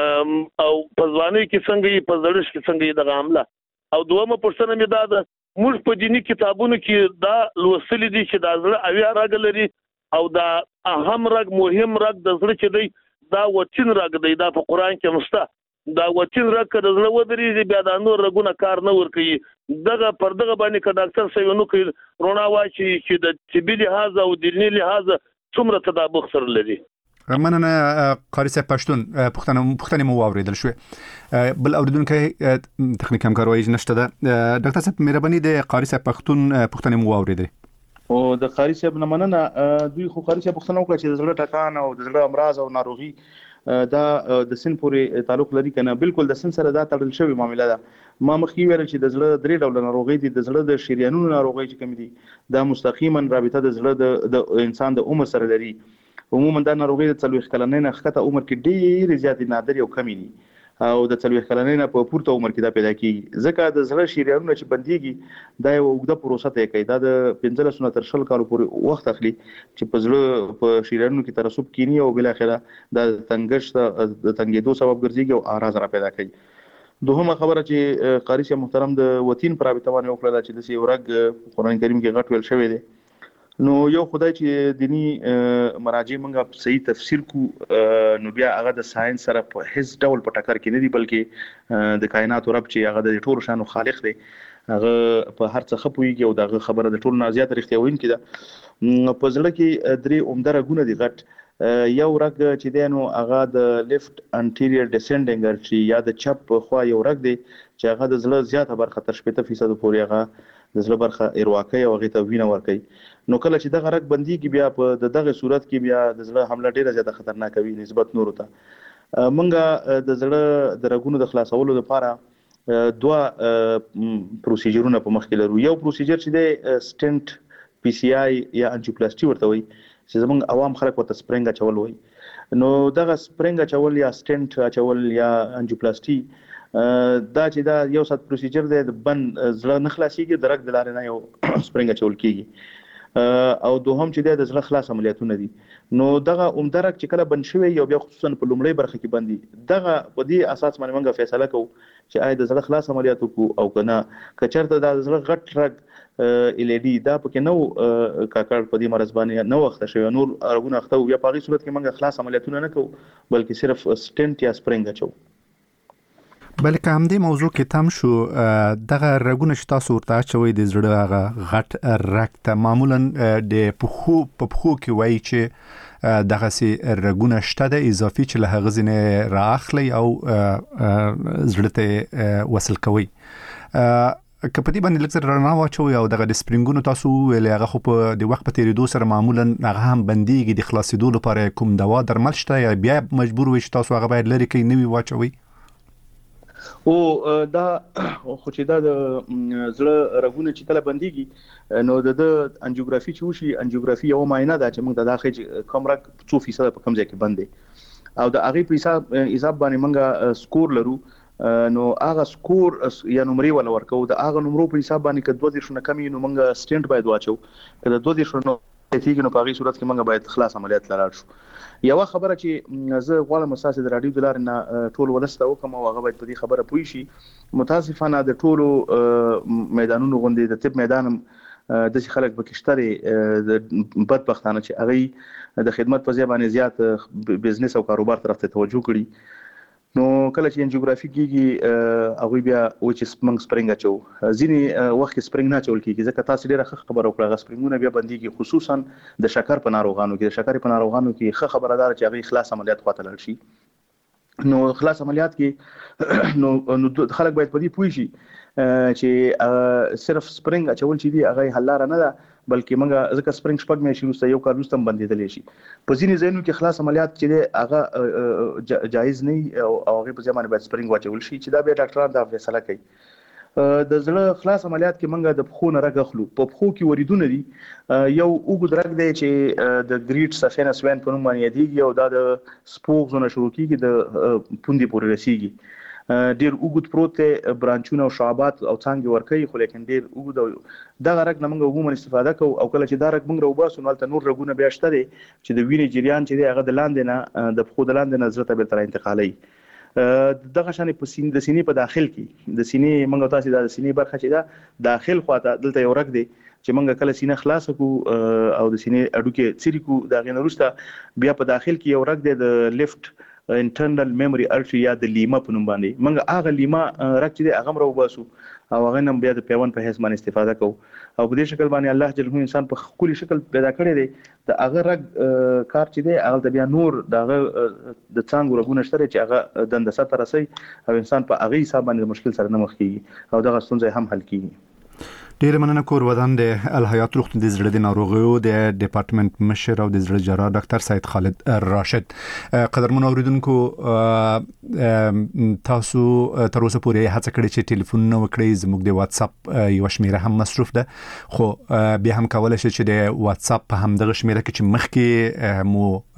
او په ځواني کې څنګه په زړه کې څنګه د عمله. او دومره پښتنه مې دا موږ په دینی کتابونو کې دا لوستل دي چې دا زړه اویا راګ لري او دا اهم رګ مهم رګ د زړه چې دی دا وچین رګ دی. دا په قران کې مسته دا وچین رګ د زړه ودرېږي بیا د نور رګونه کار نه ور کوي. دغه پر دغه باندې ک ډاکټر صاحب نو کوي رونا واچي چې د طبي لحاظ او دینی لحاظ څومره تطابق سره لري. مننه قاری صاحب پښتون پښتنې مو واوریدل شو. بل اوریدونکو تخنیک همکار وایي نشته ده. ډاکټر صاحب مهرباني د قاری صاحب پښتنې مو واوریدل او د قاری صاحب نه مننه. دوی خو قاری صاحب پښتنه وکړه چې د زړه ټکان او د زړه امراض او ناروغي دا د سن پورې تعلق لري کنه. بالکل د سن سره دا تړل شوی معاملې ده. ما مخکې ویل چې د زړه درې ډول ناروغي دي. د زړه د شریانونو ناروغي چې کوم دي دا مستقیما رابطه د زړه د انسان د عمر سره لري. عموما دا ناروغي د 40 کلنۍ نه ښکته عمر کې ډېر زیات نادر او کمی دي او د 40 کلنۍ نه په پورته عمر کې دا پیدا کیږي. ځکه د زړه شریانونه چې بنديږي دا یو اوږده پروسه ته کوي. دا د 15 نه تر 20 کال پورې وخت اخلي چې په زړه په شریانونو کې ترسب کینی او بل اخره د تنګش د تنګېدو سبب ګرځي او اعراض را پیدا کوي. دوهمه خبره چې قاری صاحب محترم د وتین پر رابطه باندې وکړه چې د سیورګ قرآن کریم کې غټ ویل شوی دی. نو یو خدای چې دینی مراجع منګه صحیح تفسیر کو نو بیا هغه د ساينس سره په هیڅ ډول په ټکر کې نه دی بلکې د کائنات رب چې هغه د ټول شانو خالق دی هغه په هر څه خپويږي او دغه خبره د ټول نازيات رښتیا وین کده. په ځل کې درې عمده رګونه دي غټ. یو رګ چې دی نو هغه د لیفت انټیریور ډیسندینګ ارټری یا د چپ خوا یو رګ دی چې هغه د زړه زیاته برخه تر 70% پورې هغه د زړه برخه ایرواکي او هغه ته وینه ورکي. نو کله چې دغه رګ بنديږي بیا په دغه صورت کې بیا د زړه حمله ډیره زیاته خطرناک وي نسبت نورو ته. منګه د زړه د رګونو د خلاصولو لپاره دوه پروسیجرونه په مخ کې لرو. یو پروسیجر چې د سټنټ پی سی آی یا انجیوپلاسټي ورته وي چې زمونږ عوام خلک ورته سپرینګ اچول وي. نو دغه سپرینګ اچول یا سټنټ اچول یا انجیوپلاسټي دا چې دا یو سات پروسیجر دی د بن زړه نه خلاصيږي د رګ د لارې نه یو سپرینګ اچول کیږي. او دوهم چې د زړه خلاص عملیاتونه دي. نو دغه عمدرک چې کله بند شوی یو بیا خصوصا په لومړی برخه کې بندي دغه په دې اساس باندې موږ فیصله کوو چې آیا د زړه خلاص عملیات کو او کنه کچرته د زړه غټ رګ ال ای ډي دا پکې نو کاکړ په دې مرز باندې نو وخت شوی نور ارګونه اخته یا په هغه صورت کې موږ خلاص عملیاتونه نه کوو بلکې صرف سټنټ یا سپرینګ اچو. بلکې هم دې موضوع کې تم شو دغه رګونه چې تاسو ورته اچوي د زړه هغه غټ رګ ته معمولا د پخو کې وایي چې دغه سي رګونه شته د اضافي چې له هغه ځنه راخلي او زړه ته وصل کوي. کپدی باندې لکه رڼا واچوي او دغه د سپرینګونو تاسو ویل هغه خو په د وخت په تیریدو سره معمولا هغه هم بنديږي د خلاصېدو لپاره کوم دوا درمل شته یا بیا مجبور وي چې تاسو هغه باید لري کې نوي واچوي. او دا خو چې دا د زړه رګونه چې کله بنديږي نو د انجیوګرافي چې وشي انجیوګرافي یو معاینه ده چې موږ د داخلي کم رګ 2% په کم ځای کې بندي او د هغه په حساب باندې موږ سکور لرو نو هغه سکور یا نمرې ولا ورکو د هغه نمرو په حساب باندې کډ 2 شنه کمی نو موږ سټنټ باید واچو کله 2 شنه تیګ نو په هغه صورت کې موږ باید خلاص عملیات لاړ شو یو خبره چې زه غواړم اساس د رادیو دلار نه ټول ولسته وکم او هغه باید په دې خبره پوي شي متاسفانه د ټولو میدانونو غونډې د طب میدانم د خلک بکشتري د بدبختانه چې هغه د خدمت په ځای باندې زیات بزنس او کاروبار طرف ته توجه کړي نو کله چې انجیوګرافي کیږي هغه بیا و چې سپنګ سپرینګ اچو ځینی وخت کې سپرینګ نه چول کیږي ځکه تاسو ډیره خبره وکړه غ سپرینګونه بیا بنديږي خصوصا د شکر په ناروغانو کې ښه خبردار چې هغه خلاص عملیات خاطر لړ شي نو خلاص عملیات کې نو خلک باید په دې پوه شي چې صرف سپرینګ اچول چې دی هغه حل لاره نه ده بلکې موږ ځکه سپرینګ شپږ مې شروع یو کال وروسته بندیدلې شي په ځینې ځایونو کې خلاص عملیات چې هغه جایز نه او هغه په ځمانه باید سپرینګ واچول شي چې دا به ډاکټران دا فیصله کوي د زړه خلاص عملیات کې موږ د پخو نه راغخلو په پخو کې وریدونه دي یو وګد راګ دی چې د ګریټ سفینس وین په نوم باندې دیږي او دا د سپوک زونه شروع کیږي د پوندې پورې رسیږي ډیر وګد پروت برانچونه او شعبات او څنګه ورکي خو لیکن ډیر وګد دا رګ نه موږ عموما استفاده کوو او کله چې دا رګ موږ روباسو نو تل نور رګونه بیا شته دي چې د وینې جریان چې هغه د لاندې نه د خود لاندې نه زړه ته به تر انتقالي دغه شان په سینې په داخل کې د سینې موږ تاسو د سینې برخه چې دا داخل خواته دلته یو رګ دی چې موږ کله سینې خلاص کو او د سینې اډو کې چیرې کو دا غنورسته بیا په داخل کې یو رګ دی د لیفت انټرنل میموري ارټری یا د لیما په نوم باندې موږ هغه لیما رګ چې هغه مرو باسو او هغه نم بیا د پیوند په حساب باندې استفاده کوو او په دې شکل باندې الله جل انسان په خولي شکل پیدا کړی دی د هغه رګ کار چې دی هغه بیا نور دغه د څنګه رګونه شته چې هغه دنده سره رسي او انسان په هغه حساب باندې مشکل سره نه مخ کیږي او دغه ستونزې هم حل کیږي ډیر مننه کور ودان د الحیات روغتون د زړه د ناروغیو د ډپارټمنټ مشر او د زړه جراح ډاکټر سید خالد راشد قدرمن اوریدونکو تاسو تر اوسه پورې هڅه کړې چې ټلیفون نو وکړئ زموږ د واتس اپ یو شمیره هم مصروف ده خو بیا هم کولای شئ چې د واتس اپ په هم دغه شمیره کې چې مخکې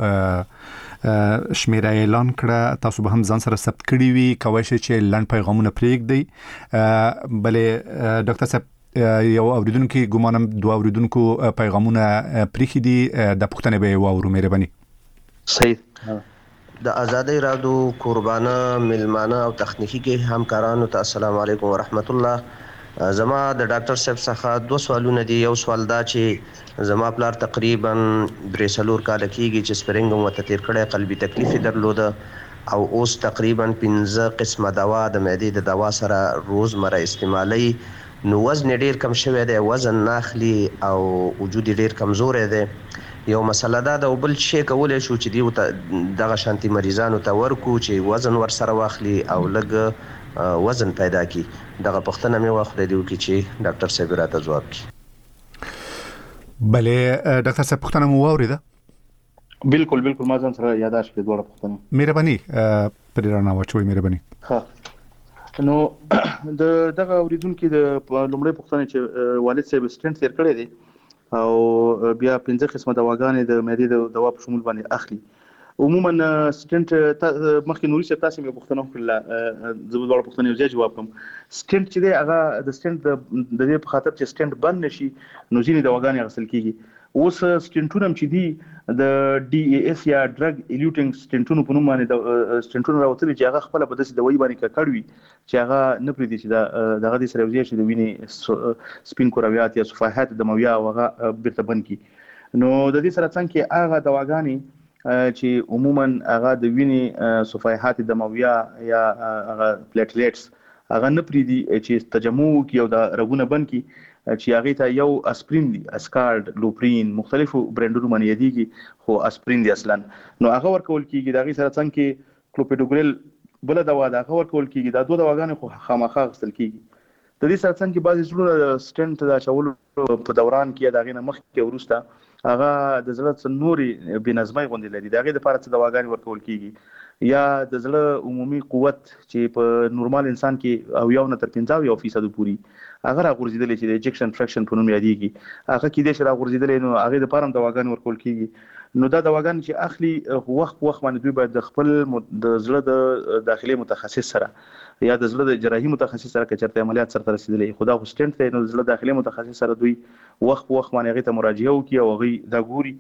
مو شمیره اعلان کړه تاسو به هم ځان سره ثبت کړی وي کوي چې لنډ پیغامونه پرېږدئ بلې ډاکټر صاحب یو اوریدونکو ګمانم دوه اوریدونکو پیغامونه پریخي دي د پښتنې به واورو مهرباني صحیح د آزادۍ رادیو قربانه ملمانه او تخنیکی کې همکارانو ته السلام علیکم ورحمت الله زما د ډاکټر صاحب څخه دوه سوالونه دي یو سوال دا چې زما پلار تقریبا 3 کال کېږي چې سپرینګ مو ته تیر کړی قلبي تکلیف درلوده او اوس تقریبا 15 قسمه دوا د معدې د دوا سره روزمره استعمالي نو وزن ډیر کم شوی دی وزن ناخلی او وجود ډیر کمزور دی یو مسله دا بل شي کولای شو چې دی دغه شانتي مریضانو ته ورکو چې وزن ور سره واخلي او لګ وزن پیدا کی دغه پښتنه مې واخلې دی چې ډاکټر صاحب راته جواب کی بلې ډاکټر صاحب پښتنه مو واورېده بالکل ما ځان سره یاداش کړی دوه پښتنه مهرباني پرېرانه واچوي مهرباني ها نو دغه اوریدونکو د لومړی پښتنه چې والد صاحب سټنټ تیر کړی دی او بیا 15 قسمه دواګانې د معدې د دوا په شمول باندې اخلي عموما سټنټ مخکې نوري صاحب تاسو مې پښتنه کړل زبر پښتنه یو جواب کوم سټنټ چې دی هغه د سټنټ د دې په خاطر چې سټنټ بند نشي نو ځینې دواګانې غسل کیږي اوس سټنټونه چې دي د ډي ای اس یا ډرګ ایلیوټینګ سټنټونو په نوم باندې سټنټونه راوتلي چې هغه خپل په داسې دوايي باندې کړوي چې هغه نه پریدي چې دغه د سره وزیر چې د وینې سپین کورویات یا صفحات دمویه هغه بیرته بند کی نو د دې سره څنګه هغه دواګانې چې عموما هغه د وینې صفحات دمویه یا هغه پلیټلیټس هغه نه پریدي چې تجمع کی او د رګونه بند کی چې هغه ته یو اسپرین دی اسکارد لوپرین مختلفو برانډونو باندې یادېږي خو اسپرین دی اصلا نو هغه ورکول کیږي دغه سره څنګه کلوپیډوګریل بل دوا دا هغه ورکول کیږي دا دوه دواګانې خو خامخا غسل کیږي د دې سره څنګه بعضی څلور سټنټ دا چول په دوران کې دغه نه مخ کې ورسته هغه د زړه نوري بنظمي غونډې لري دغه د لپاره څه دواګانې ورکول کیږي یا د زړه عمومي قوت چې په نورمال انسان کې او 1 نه تر 15% پوري هغه راغورځیدل چې د اجکشن فریکشن په نوم یادېږي هغه کې د شرا غورځیدل نو هغه د پارم دواګان ورکول کیږي نو دا دواګان چې اخلي وخت باندې دوی باید د خپل د زړه د داخلي متخصص سره یا د زړه د جراحي متخصص سره کچرته عملیات سره رسیدلې خدا خو سټنټ ته نو زړه داخلي متخصص سره دوی وخت باندې هغه ته مراجعه وکي او هغه دا ګوري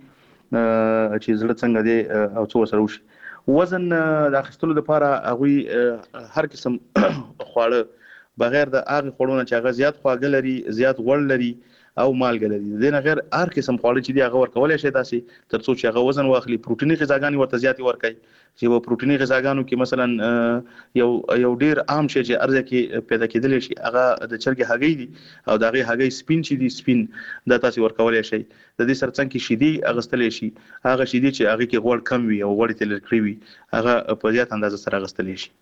چې زړه څنګه دی او څو سره وشي وزن د اخیستلو لپاره هغه هر قسم خواړه بغیر د هغه خورونه چې هغه زیات خواږه لري زیات غوړ لري او مالګه لري د نه غیر هر قسم خواړه چې دی هغه ورکول شي داسې ترڅو چې هغه وزن واخلي پروتیني غذاګانې ورته زیات ورکړي چې په پروتیني غذاګانو کې مثلا یو ډیر عام شی چې ارزه کې پیدا کېدل شي هغه د چرګ هګۍ دي او د هغه هګۍ سپین چې دي سپین د تاسو ورکول شي د دې سرڅنګ کې شیدي اغستل شي هغه شیدي چې هغه کې غوړ کم وي او غوړ تل کړی وي هغه په زیات اندازه سره اغستل شي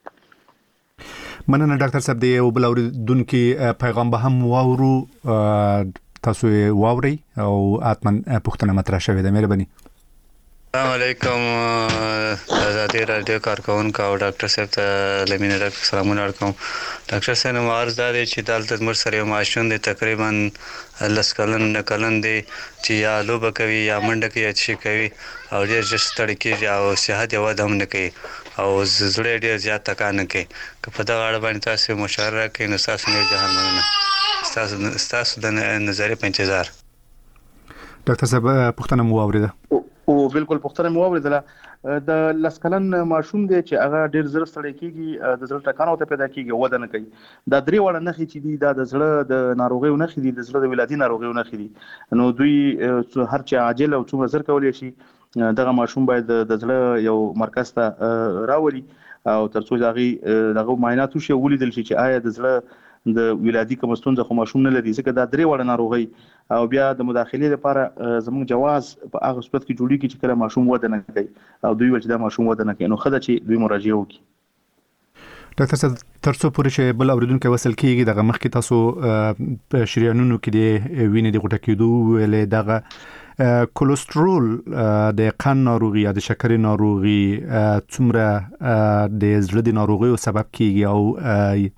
مننه ډاکټر صاحب دی او بل اوریدونکو پیغام به هم واورو تاسو واوري او اتمن پښتنه مطرح شوی د مهرباني السلام علیکم آزادی رادیو کارکونکو او ډاکټر صاحب ته لمینه ډاکټر سلامونه ورکوم ډاکټر صاحب نو عرض دا دی چې دالته مر سره ماشوم دی تقریبا لسکلن کلن دی چې یا لوبه کوي یا منډه کوي یا شي کوي او ډېر ستړی کیږي او صحت یې وده هم نه کوي او زړه ډېر زیات تکان کوي که په دغه اړه باندې تاسو مشوره کوي نو تاسو نه جهان مننه تاسو د نظر په انتظار ډاکټر صاحب پښتنه مو اوریده او بالکل پښتنه مو اوریدله د لسکلن ماشوم دی چې هغه ډېر زړه ستړی کیږي د زړه ټکان او ته پیدا کیږي وده نه کوي دا درې وړه نخې چې دي دا د زړه د ناروغیو نخې دي د زړه د ولادي ناروغیو نخې دي نو دوی هر چا عاجل او څومره زر کولای شي دغه ماشوم باید د زړه یو مرکز ته راولي او ترڅو دغه معاینات وشي ولیدل شي چې آیا د زړه د ولادي کوم ستونزه خو ماشوم نه لري ځکه دا درې وړه ناروغي او بیا د مداخله لپاره زموږ جواز په هغه صورت کې جوړیږي چې کله ماشوم وده نه کوي او دوی ول چې دا ماشوم وده نه کوي نو خدای چې دوی مراجعه وکړي ډاکټر صاحب ترڅو پورې چې بل اوریدونکو وصل کیږي دغه مخکې تاسو په شریانونو کې د وینې د غټه کېدو ویلې دغه کولېسترول د قند ناروغي یا د شکرې ناروغي څومره د زړه د ناروغیو سبب کیږي او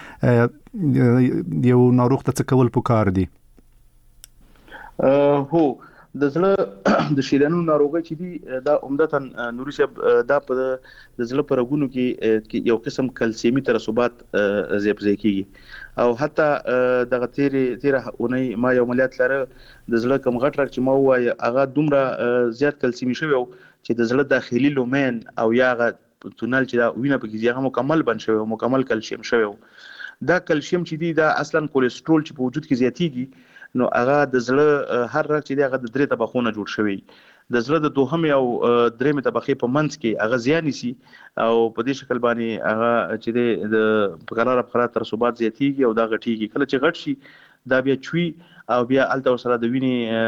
یو ناروغ ته څه کول پکار دي هو د زړه د شریانونو ناروغي چې دي دا عمدتاً نوري صاحب دا په د زړه په رګونو کې یو قسم کلسیمي ترسبات زیاتېږي کیږي او حتی دغه تیره اونۍ ما یو عملیات لره د زړه کم غټ راک چې ما وای هغه دومره زیات کلسیمي شوی چې د زړه داخلي لومین او یاغه تونل چې دا وینه پکې هغه مکمل بن شوی مکمل کلسیم شوی دا کلسیم چې دی دا اصلا کولېسترول چې په وجود کې زیاتېږي نو هغه د زړه هر رګ چې دی هغه د درې طبقونو جوړ شوی د زړه د دوهمې او درېمې طبقې په منځ کې هغه زیان نشي او په دې شکل باندې هغه چې دی د قرار ترسبات زیاتېږي او دا غټيږي کله چې غټ شي دا بیا چوي او بیا الته سره د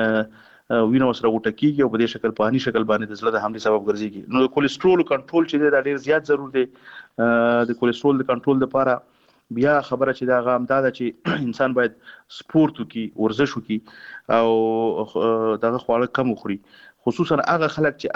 وینې سره غوټه کیږي او په دې شکل په اني شکل باندې د زړه د حملې سبب ګرځي نو د کولېسترول کنټرول چې دی دا ډیر زیات ضروري دی د کولېسترول د کنټرول لپاره بیا خبره چې دا غام دا چې انسان باید سپورت وکي ورزش وکي او دغه خواړه کم وخوري خصوصا هغه خلک چې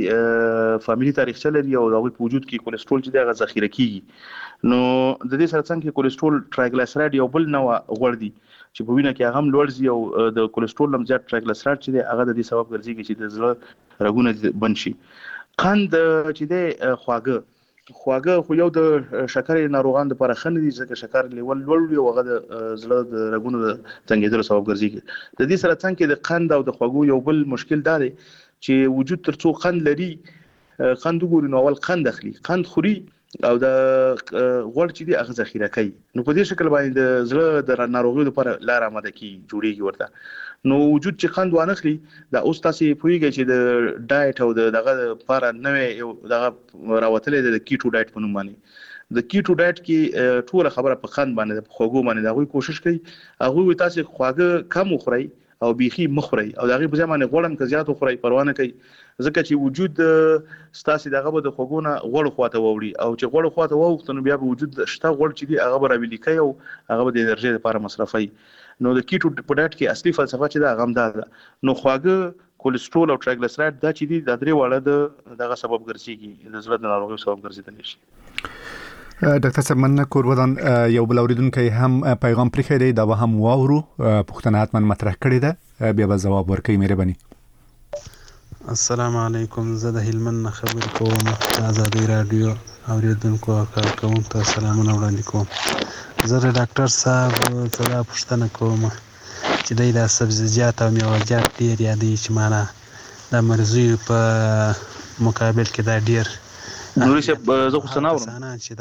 هغه فاميلي تاریخچه لري او دغه په وجود کې کولېسترول چې دغه ذخیره کیږي نو د دې سره څنګه کولېسترول ټرایګلیسراید یو بل نوع غوړ دي چې په وینه کې هغه هم لوړ زی او د کولېسترول هم زیات ټرایګلیسراید چې هغه د دې سبب ګرځي چې د زړه رګونه بند شي قند چې د خواږه خو یو د شکرې ناروغان لپاره خنه دي ځکه شکر لیول لوړ وي او هغه د زړه د رګونو د څنګهېدلو سبب ګرځي د دې سره څنګه د قند او د خواږو یو بل مشکل دی چې وجود ترڅو قند لري قند وګوري نو اول قند اخلي قند خوري او د غوړ چې دی هغه ذخیره کوي نو په دې شکل باندې د زړه د ناروغیو لپاره لار آماده کی جوړیږي ورته نو وجود چې قند وانخلي دا اوس تاسو پوهیږئ چې د ډایټ او دغه لپاره نوې یو دغه راوتلې د کیټو ډایټ په نوم باندې د کیټو ډایټ کې ټول خبره په قند باندې په خوږو باندې دا غوي کوشش کوي هغه تاسو خواږه کم وخورئ او بيخي مخوري او دغه په ځمانه غوړم که زیات وخوري پروا نه کوي ځکه چې وجود ستاسو دغه به د خوګونه غوړ خواته ووري او چې غوړ خواته ووختنو بیا به وجود شته غوړ چې دی هغه به راویل کوي او هغه به د انرژي لپاره مصرفي نو د کیټو په ډایټ کې اصلي فلسفه چې دا غم ده نو خواږه کولیسټرول او ټرایګلیسراید دا چې دي د درې واړه دغه سبب ګرځي د زړه د ناروغیو سبب ګرځیدلی شي. ډاکټر صاحب مننه کورودان یو بل اوریدونکو هم پیغام پرې خېری دا به هم واورو پوښتنه حتما مطرح کړې ده بیا به جواب ورکړي مهرباني. السلام علیکم زه د هلمند خبرې کوم آزادي رادیو اوریدونکو او کارکونکو ته سلامونه وړاندې کوم. زه د ډاکټر صاحب څخه پوښتنه کوم چې د سبزیجات او میوه‌جات ډېر یادې چې معنا د مرزي په مقابل کې دا ډېر نوري صاحب زه خو سناورم چې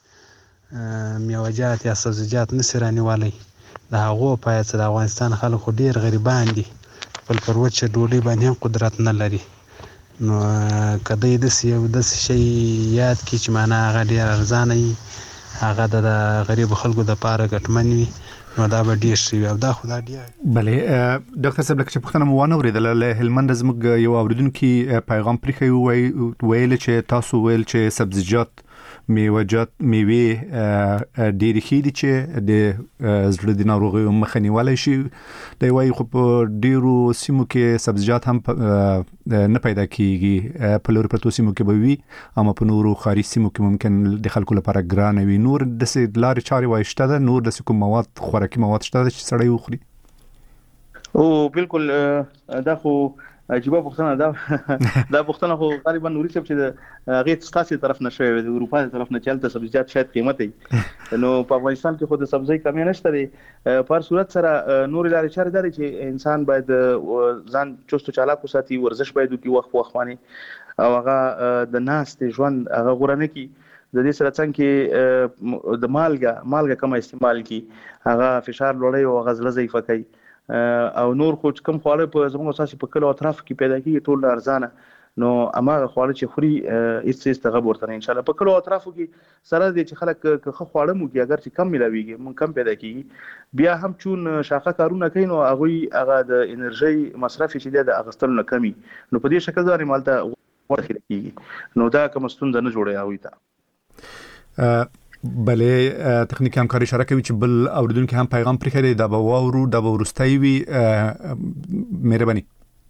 دغه میوه‌جات یا سبزیجات نشي رانیوالی د هغو په چې د افغانستان خلکو ډېر غریبان دي خپل پر وچه ډوډۍ باندې هم قدرت نه لري. نو کله د شي یاد کی چې معنا هغه ډېر ارزانه وي هغه د غریب خلکو د پاره ګټمن وي نو دا به ډېر شي او دا خو دا ډېر بلې ډاکټر صاحب لکه چې پوښتنه مو وانه ورېدله له هلمند زموږ یو اوریدونکي پیغام پرېښی ویل چې تاسو ویل چې سبزیجات میوه‌جات میوې ډېرې ښې دي چې د زړه د ناروغیو مخه نیولی شي. دی وایي خو په ډېرو سیمو کې سبزیجات هم نه پیدا کېږي په لوري پرتو سیمو کې به وي اما په نورو ښاري سیمو کې ممکن د خلکو لپاره ګرانه وي. نور داسې لارې چارې وایي شته ده نور داسې کوم مواد خوراکي مواد شته ده چې سړی وخوري؟ او بالکل دا خو عجیبه پوښتنه ده. دا پوښتنه خو غالبا نوري صاحب چې د هغې ستاسې طرف نه شوې د اروپا د طرف نه چې هلته سبزیجات شاید قیمت وي نو په افغانستان کې خو د سبزۍ کمی نشته دی. په هر صورت سره نورې لارې چارې دا دي چې انسان باید ځان چست و چالاک وساتي ورزش باید وکړي وخت په وخت باندې او هغه د ناستې ژوند هغه غوره نه کړي. د دې سره څنګه کې د مالګه کمه استعمال کړي هغه فشار لوړوي او هغه زړه ضعیفه کوي او نور خو کوم خواړه په زموږ اساسي په کلو اطراف کې پیدا کیږي ټول ارزانه نو اماغه خواړه چې خوري هیڅ تغب ورته ان شاء الله په کلو اطرافو کې سره دي چې خلک که خواړه مو کې اگر چې کم ملاويږي مون کم پیدا کیږي بیا هم چون شاخه کارونه کوي نو هغه د انرژي مصرف چې د اغستلو نه کمی نو په دې شکل ځانې مالته ورخه کیږي نو دا کوم ستونزه نه جوړي اوي تا بلې تخنیکی همکاري اشاره کوي چې بل اوریدونکو هم پیغام پرېښی دا به واورو دا به وروستی وي مهرباني.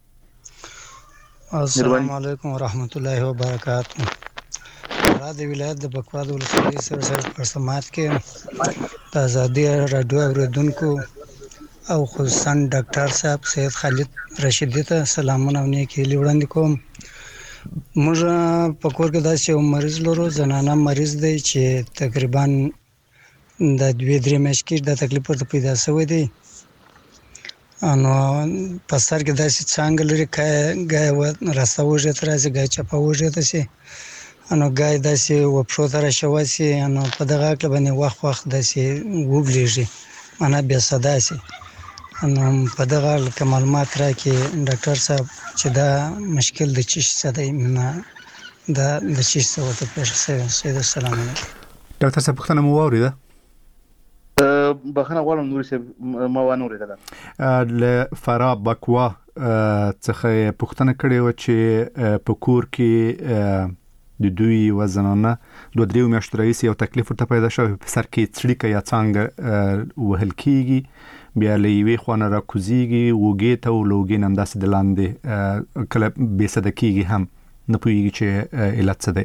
السلام علیکم ورحمت الله وبرکاته. د ولایت د بکواه د ولسوالۍ سره په سماعت کې د آزادي رادیو اوریدونکو او خصوصا ډاکټر صاحب سید خالد رشیدي ته سلامونه او نیک هیلې وړاندې کوم. موږ په کور کې داسې یو مریض لرو زنانه مریض دی چې تقریبا د 2-3 میاشتې کې د تکلیف ورته پیدا شوی دی نو په سر کې داسې څانګه لري ګای راسته وږې ته راځي ګای چپه وږې ته شي نو ګای داسې وپښو ته راشوه شي نو په دغه عقل باندې وخت داسې وبلېږي معنا بیا صدا شي نو په دغه اړه معلومات راکړي ډاکټر صاحب چې دا مشکل د چی څه دی نه دا د چی څه ورته پیښ شوی. سید السلام علیکم. ډاکټر صاحب پوښتنه مو واورېده؟ بخښنه غواړم نوري صاحب ما وانه اورېدله. له فراه بکواه څخه پوښتنه کړې وه چې په کور کې د دوی وزنانه 2-3 میاشتې راهیسې یو تکلیف ورته پیدا شوی په سر کې څړیکه یا څانګه وهل کېږي بیا له یوې خوا نه راکوزېږي اوږې ته او له اوږې نه همداسې د لاندې کله بېسده کېږي هم نه پوهېږي چې علت څه دی.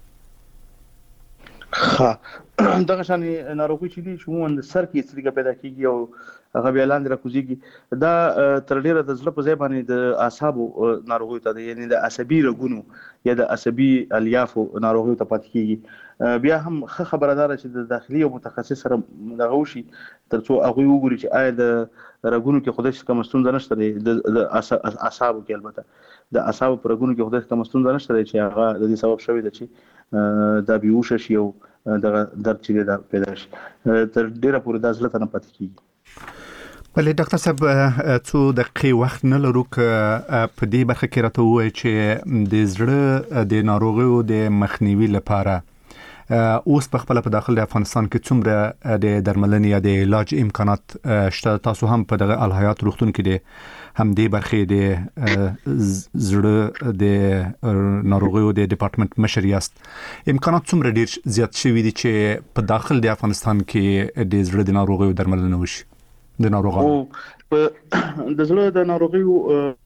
دغه شانې ناروغي چې دي چې عموما د سر کې څړیکه پیدا کېږي او هغه بیا لاندې راکوزېږي دا تر ډېره د زړه په ځای باندې د اعصابو ناروغیو ته دی یعنې د عصبي رګونو یا د عصبي الیافو ناروغیو ته پاتې کېږي. بیا هم ښه خبره ده چې د داخلي او متخصص سره دغه وشي تر څو هغوی وګوري چې آیا د رګونو کې خدای کومه ستونزه نشته دی د اعصابو کې البته د اعصابو په رګونو کې خدای کومه ستونزه نشته دی چې هغه د دې سبب شوی دی چې دا بیهوشه شي او دغه درد چې دا پیدا شي تر ډېره پورې دا زړه ته نه پاتې کېږي. بلې ډاکټر صاحب څو دقیقې وخت نه لرو که په دې برخه کې راته ووایي چې د زړه د ناروغیو د مخنیوي لپاره اوس په خپله په داخل د افغانستان کې څومره د درملنې یا د علاج امکانات شته؟ تاسو هم په دغه الحیات روغتون کې د همدې برخې د زړه د ناروغیو د ډپارټمنټ مشر یاست. امکانات څومره ډېر زیات شوي دي چې په داخل د افغانستان کې د زړه د ناروغیو درملنه وشي د ناروغانو؟ د زړه د ناروغیو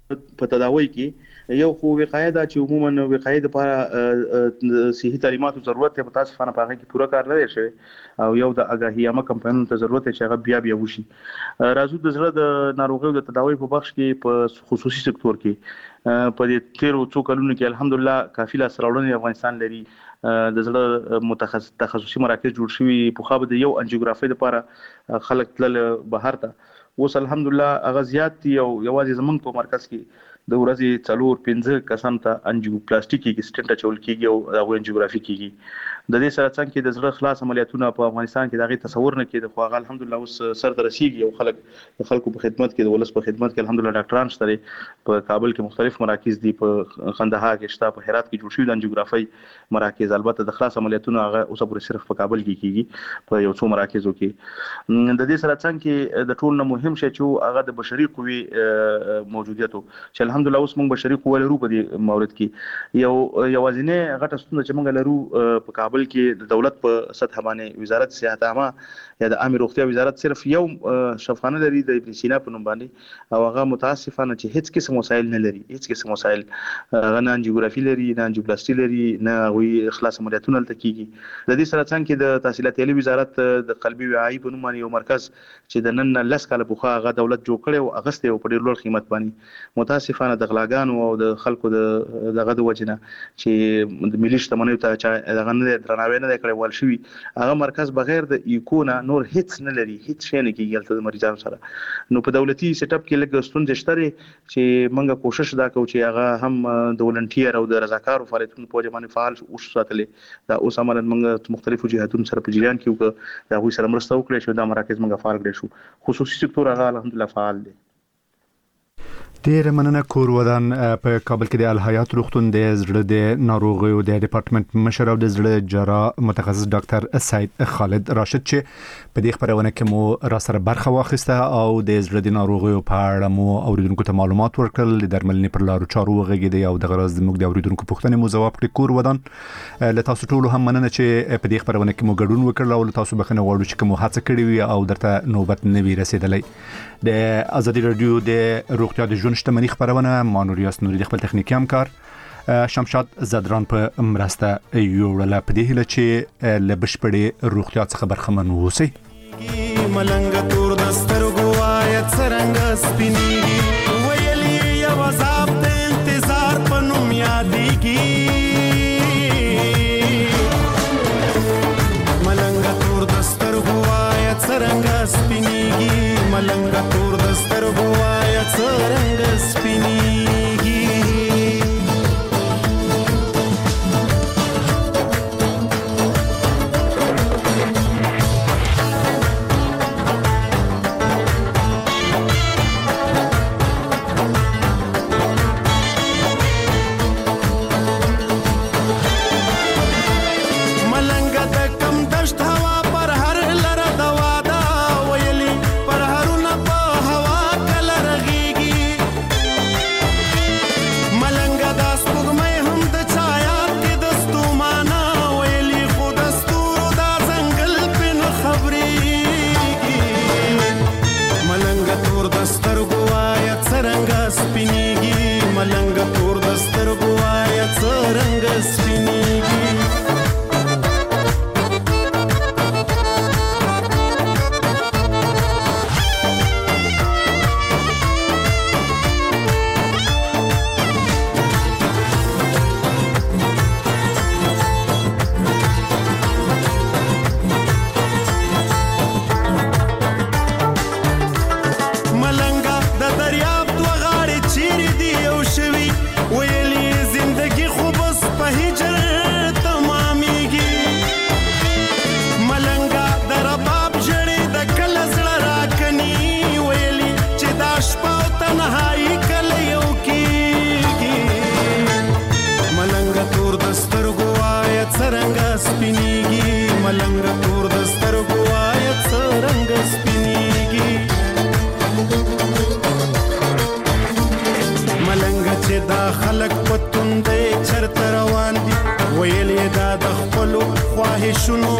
په تداوی کې یو خو وقایه دا چې عموما وقایه لپاره صحي تعلیماتو ضرورت ته متاسفانه پاره کې پوره کار نه شوی او یو د اگاهیامه کمپاینونو ته ضرورت چې هغه بیا وشي. راځو د زړه د ناروغیو د تداوی په بخش کې په خصوصي سکتور کې په دې 13 څو کلونو کې الحمدلله کافي لاس راوړنې افغانستان لري. د زړه تخصصي مراکز جوړ شوي په خابه د یو انجیوګرافي لپاره خلک تل بهر ته اوس الحمدلله هغه زیات دي او یوازې زمونږ په مرکز کې د ورځې 4-5 کسان ته انجیوپلاستیک کې سټنټ چول کیږي او هغه انجیوګرافي کیږي. د دې سره څنګه د زړه خلاص عملیاتونه په افغانستان کې دغه تصور نه کېده خو هغه الحمدلله اوس سر ته رسیدي او خلکو په خدمت کې د ولس په خدمت کې الحمدلله ډاکټران شته په کابل کې مختلف مراکز دي په قندهار کې شته په هرات کې جوړ شوی د انجیوګرافي مراکز البته د خلاص عملیاتونه هغه اوس پر صرف په کابل کې کیږي په یو څو مراکزو کې. د دې سره څنګه د ټول نه مهم شی چې هغه د بشري قوی موجودیت چې الحمدلله اوس موږ بشري قوه لرو په دې مورد کې یوازینه غټه ستونزه چې موږ لرو په کابل کې د دولت په سطح باندې وزارت صحت عامه یا د عامه روغتیا وزارت صرف یو شفاخانه لري د ابن سینا په نوم باندې او هغه متاسفانه چې هیڅ قسم وسایل نه لري هیڅ قسم وسایل نه انجیوګرافي لري نه انجیوپلاستي لري نه وی اخلاص عملیاتونه لته کیږي. د دې سره څنګه د تحصیلات عالی وزارت د قلبي وعي په نوم باندې یو مرکز چې د نن لس کاله په هغه دولت جوړ کړي او اغسطه او په ډیر لوړ قیمت باندې متاسفانه د غلاګانو او د خلکو دغه د وجنه چې د ملي شتمنیو ته دغه نه درناوی نه کړی ول شوی هغه مرکز بغیر د ایکونا نور هیڅ نه لري هیڅ شي نه کیږي د مریضانو سره. نو په دولتي سیټ اپ کې لږ ستونزې شته چې موږ کوشش دا کوو چې هغه هم د ولنټیر او د رضاکارو فعالیتونو په جمعنی فعال او ساتلې دا اوس عملاً موږ مختلفو جهاتونو سره په جریان کې وکړو دا غوي سره مرسته وکړو چې دا مراکز موږ فعال کړو شو. خصوصي سکتور هغه الحمدلله فعال دی. ډیر مننه کور ودان په کابل کې د الحیات روغتون د زړه د ناروغیو د ډپارټمنټ مشر او د زړه جراح متخصص ډاکټر سید خالد راشد چې په دې خبرونه کې مو را سره برخه واخیسته او د زړه د ناروغیو په اړه مو اوریدونکو ته معلومات ورکړل د درملنې پر لارو چارو وغږیدي او د غرض موږ د اوریدونکو پوښتنې مو ځواب کړی. کور ودان له تاسو ټول هم مننه چې په دې خبرونه کې مو ګډون وکړل او تاسو بخنه غواړو چې کوم هڅه کړې وي او درته نوبت نه وي رسیدلی. د ازادي رادیو د روغتیا د ژوند شتمنۍ خبرونه مانوریاس نوري د خپل تخنیکی همکار شمشاد زدران په مرسته یوړله په دې هله چې له بشپړې روغتیا څخه برخمن اوسئ. ملنګ تور دستر غوايت سرنګ سپینیږي ویلې یو عذاب د انتظار په نوم یادېږي ملنګ تور دستر غوايت سرنګ سپینیږي ملنګ تور دستر غوايت سرنګ سپینیږي. خواهشونو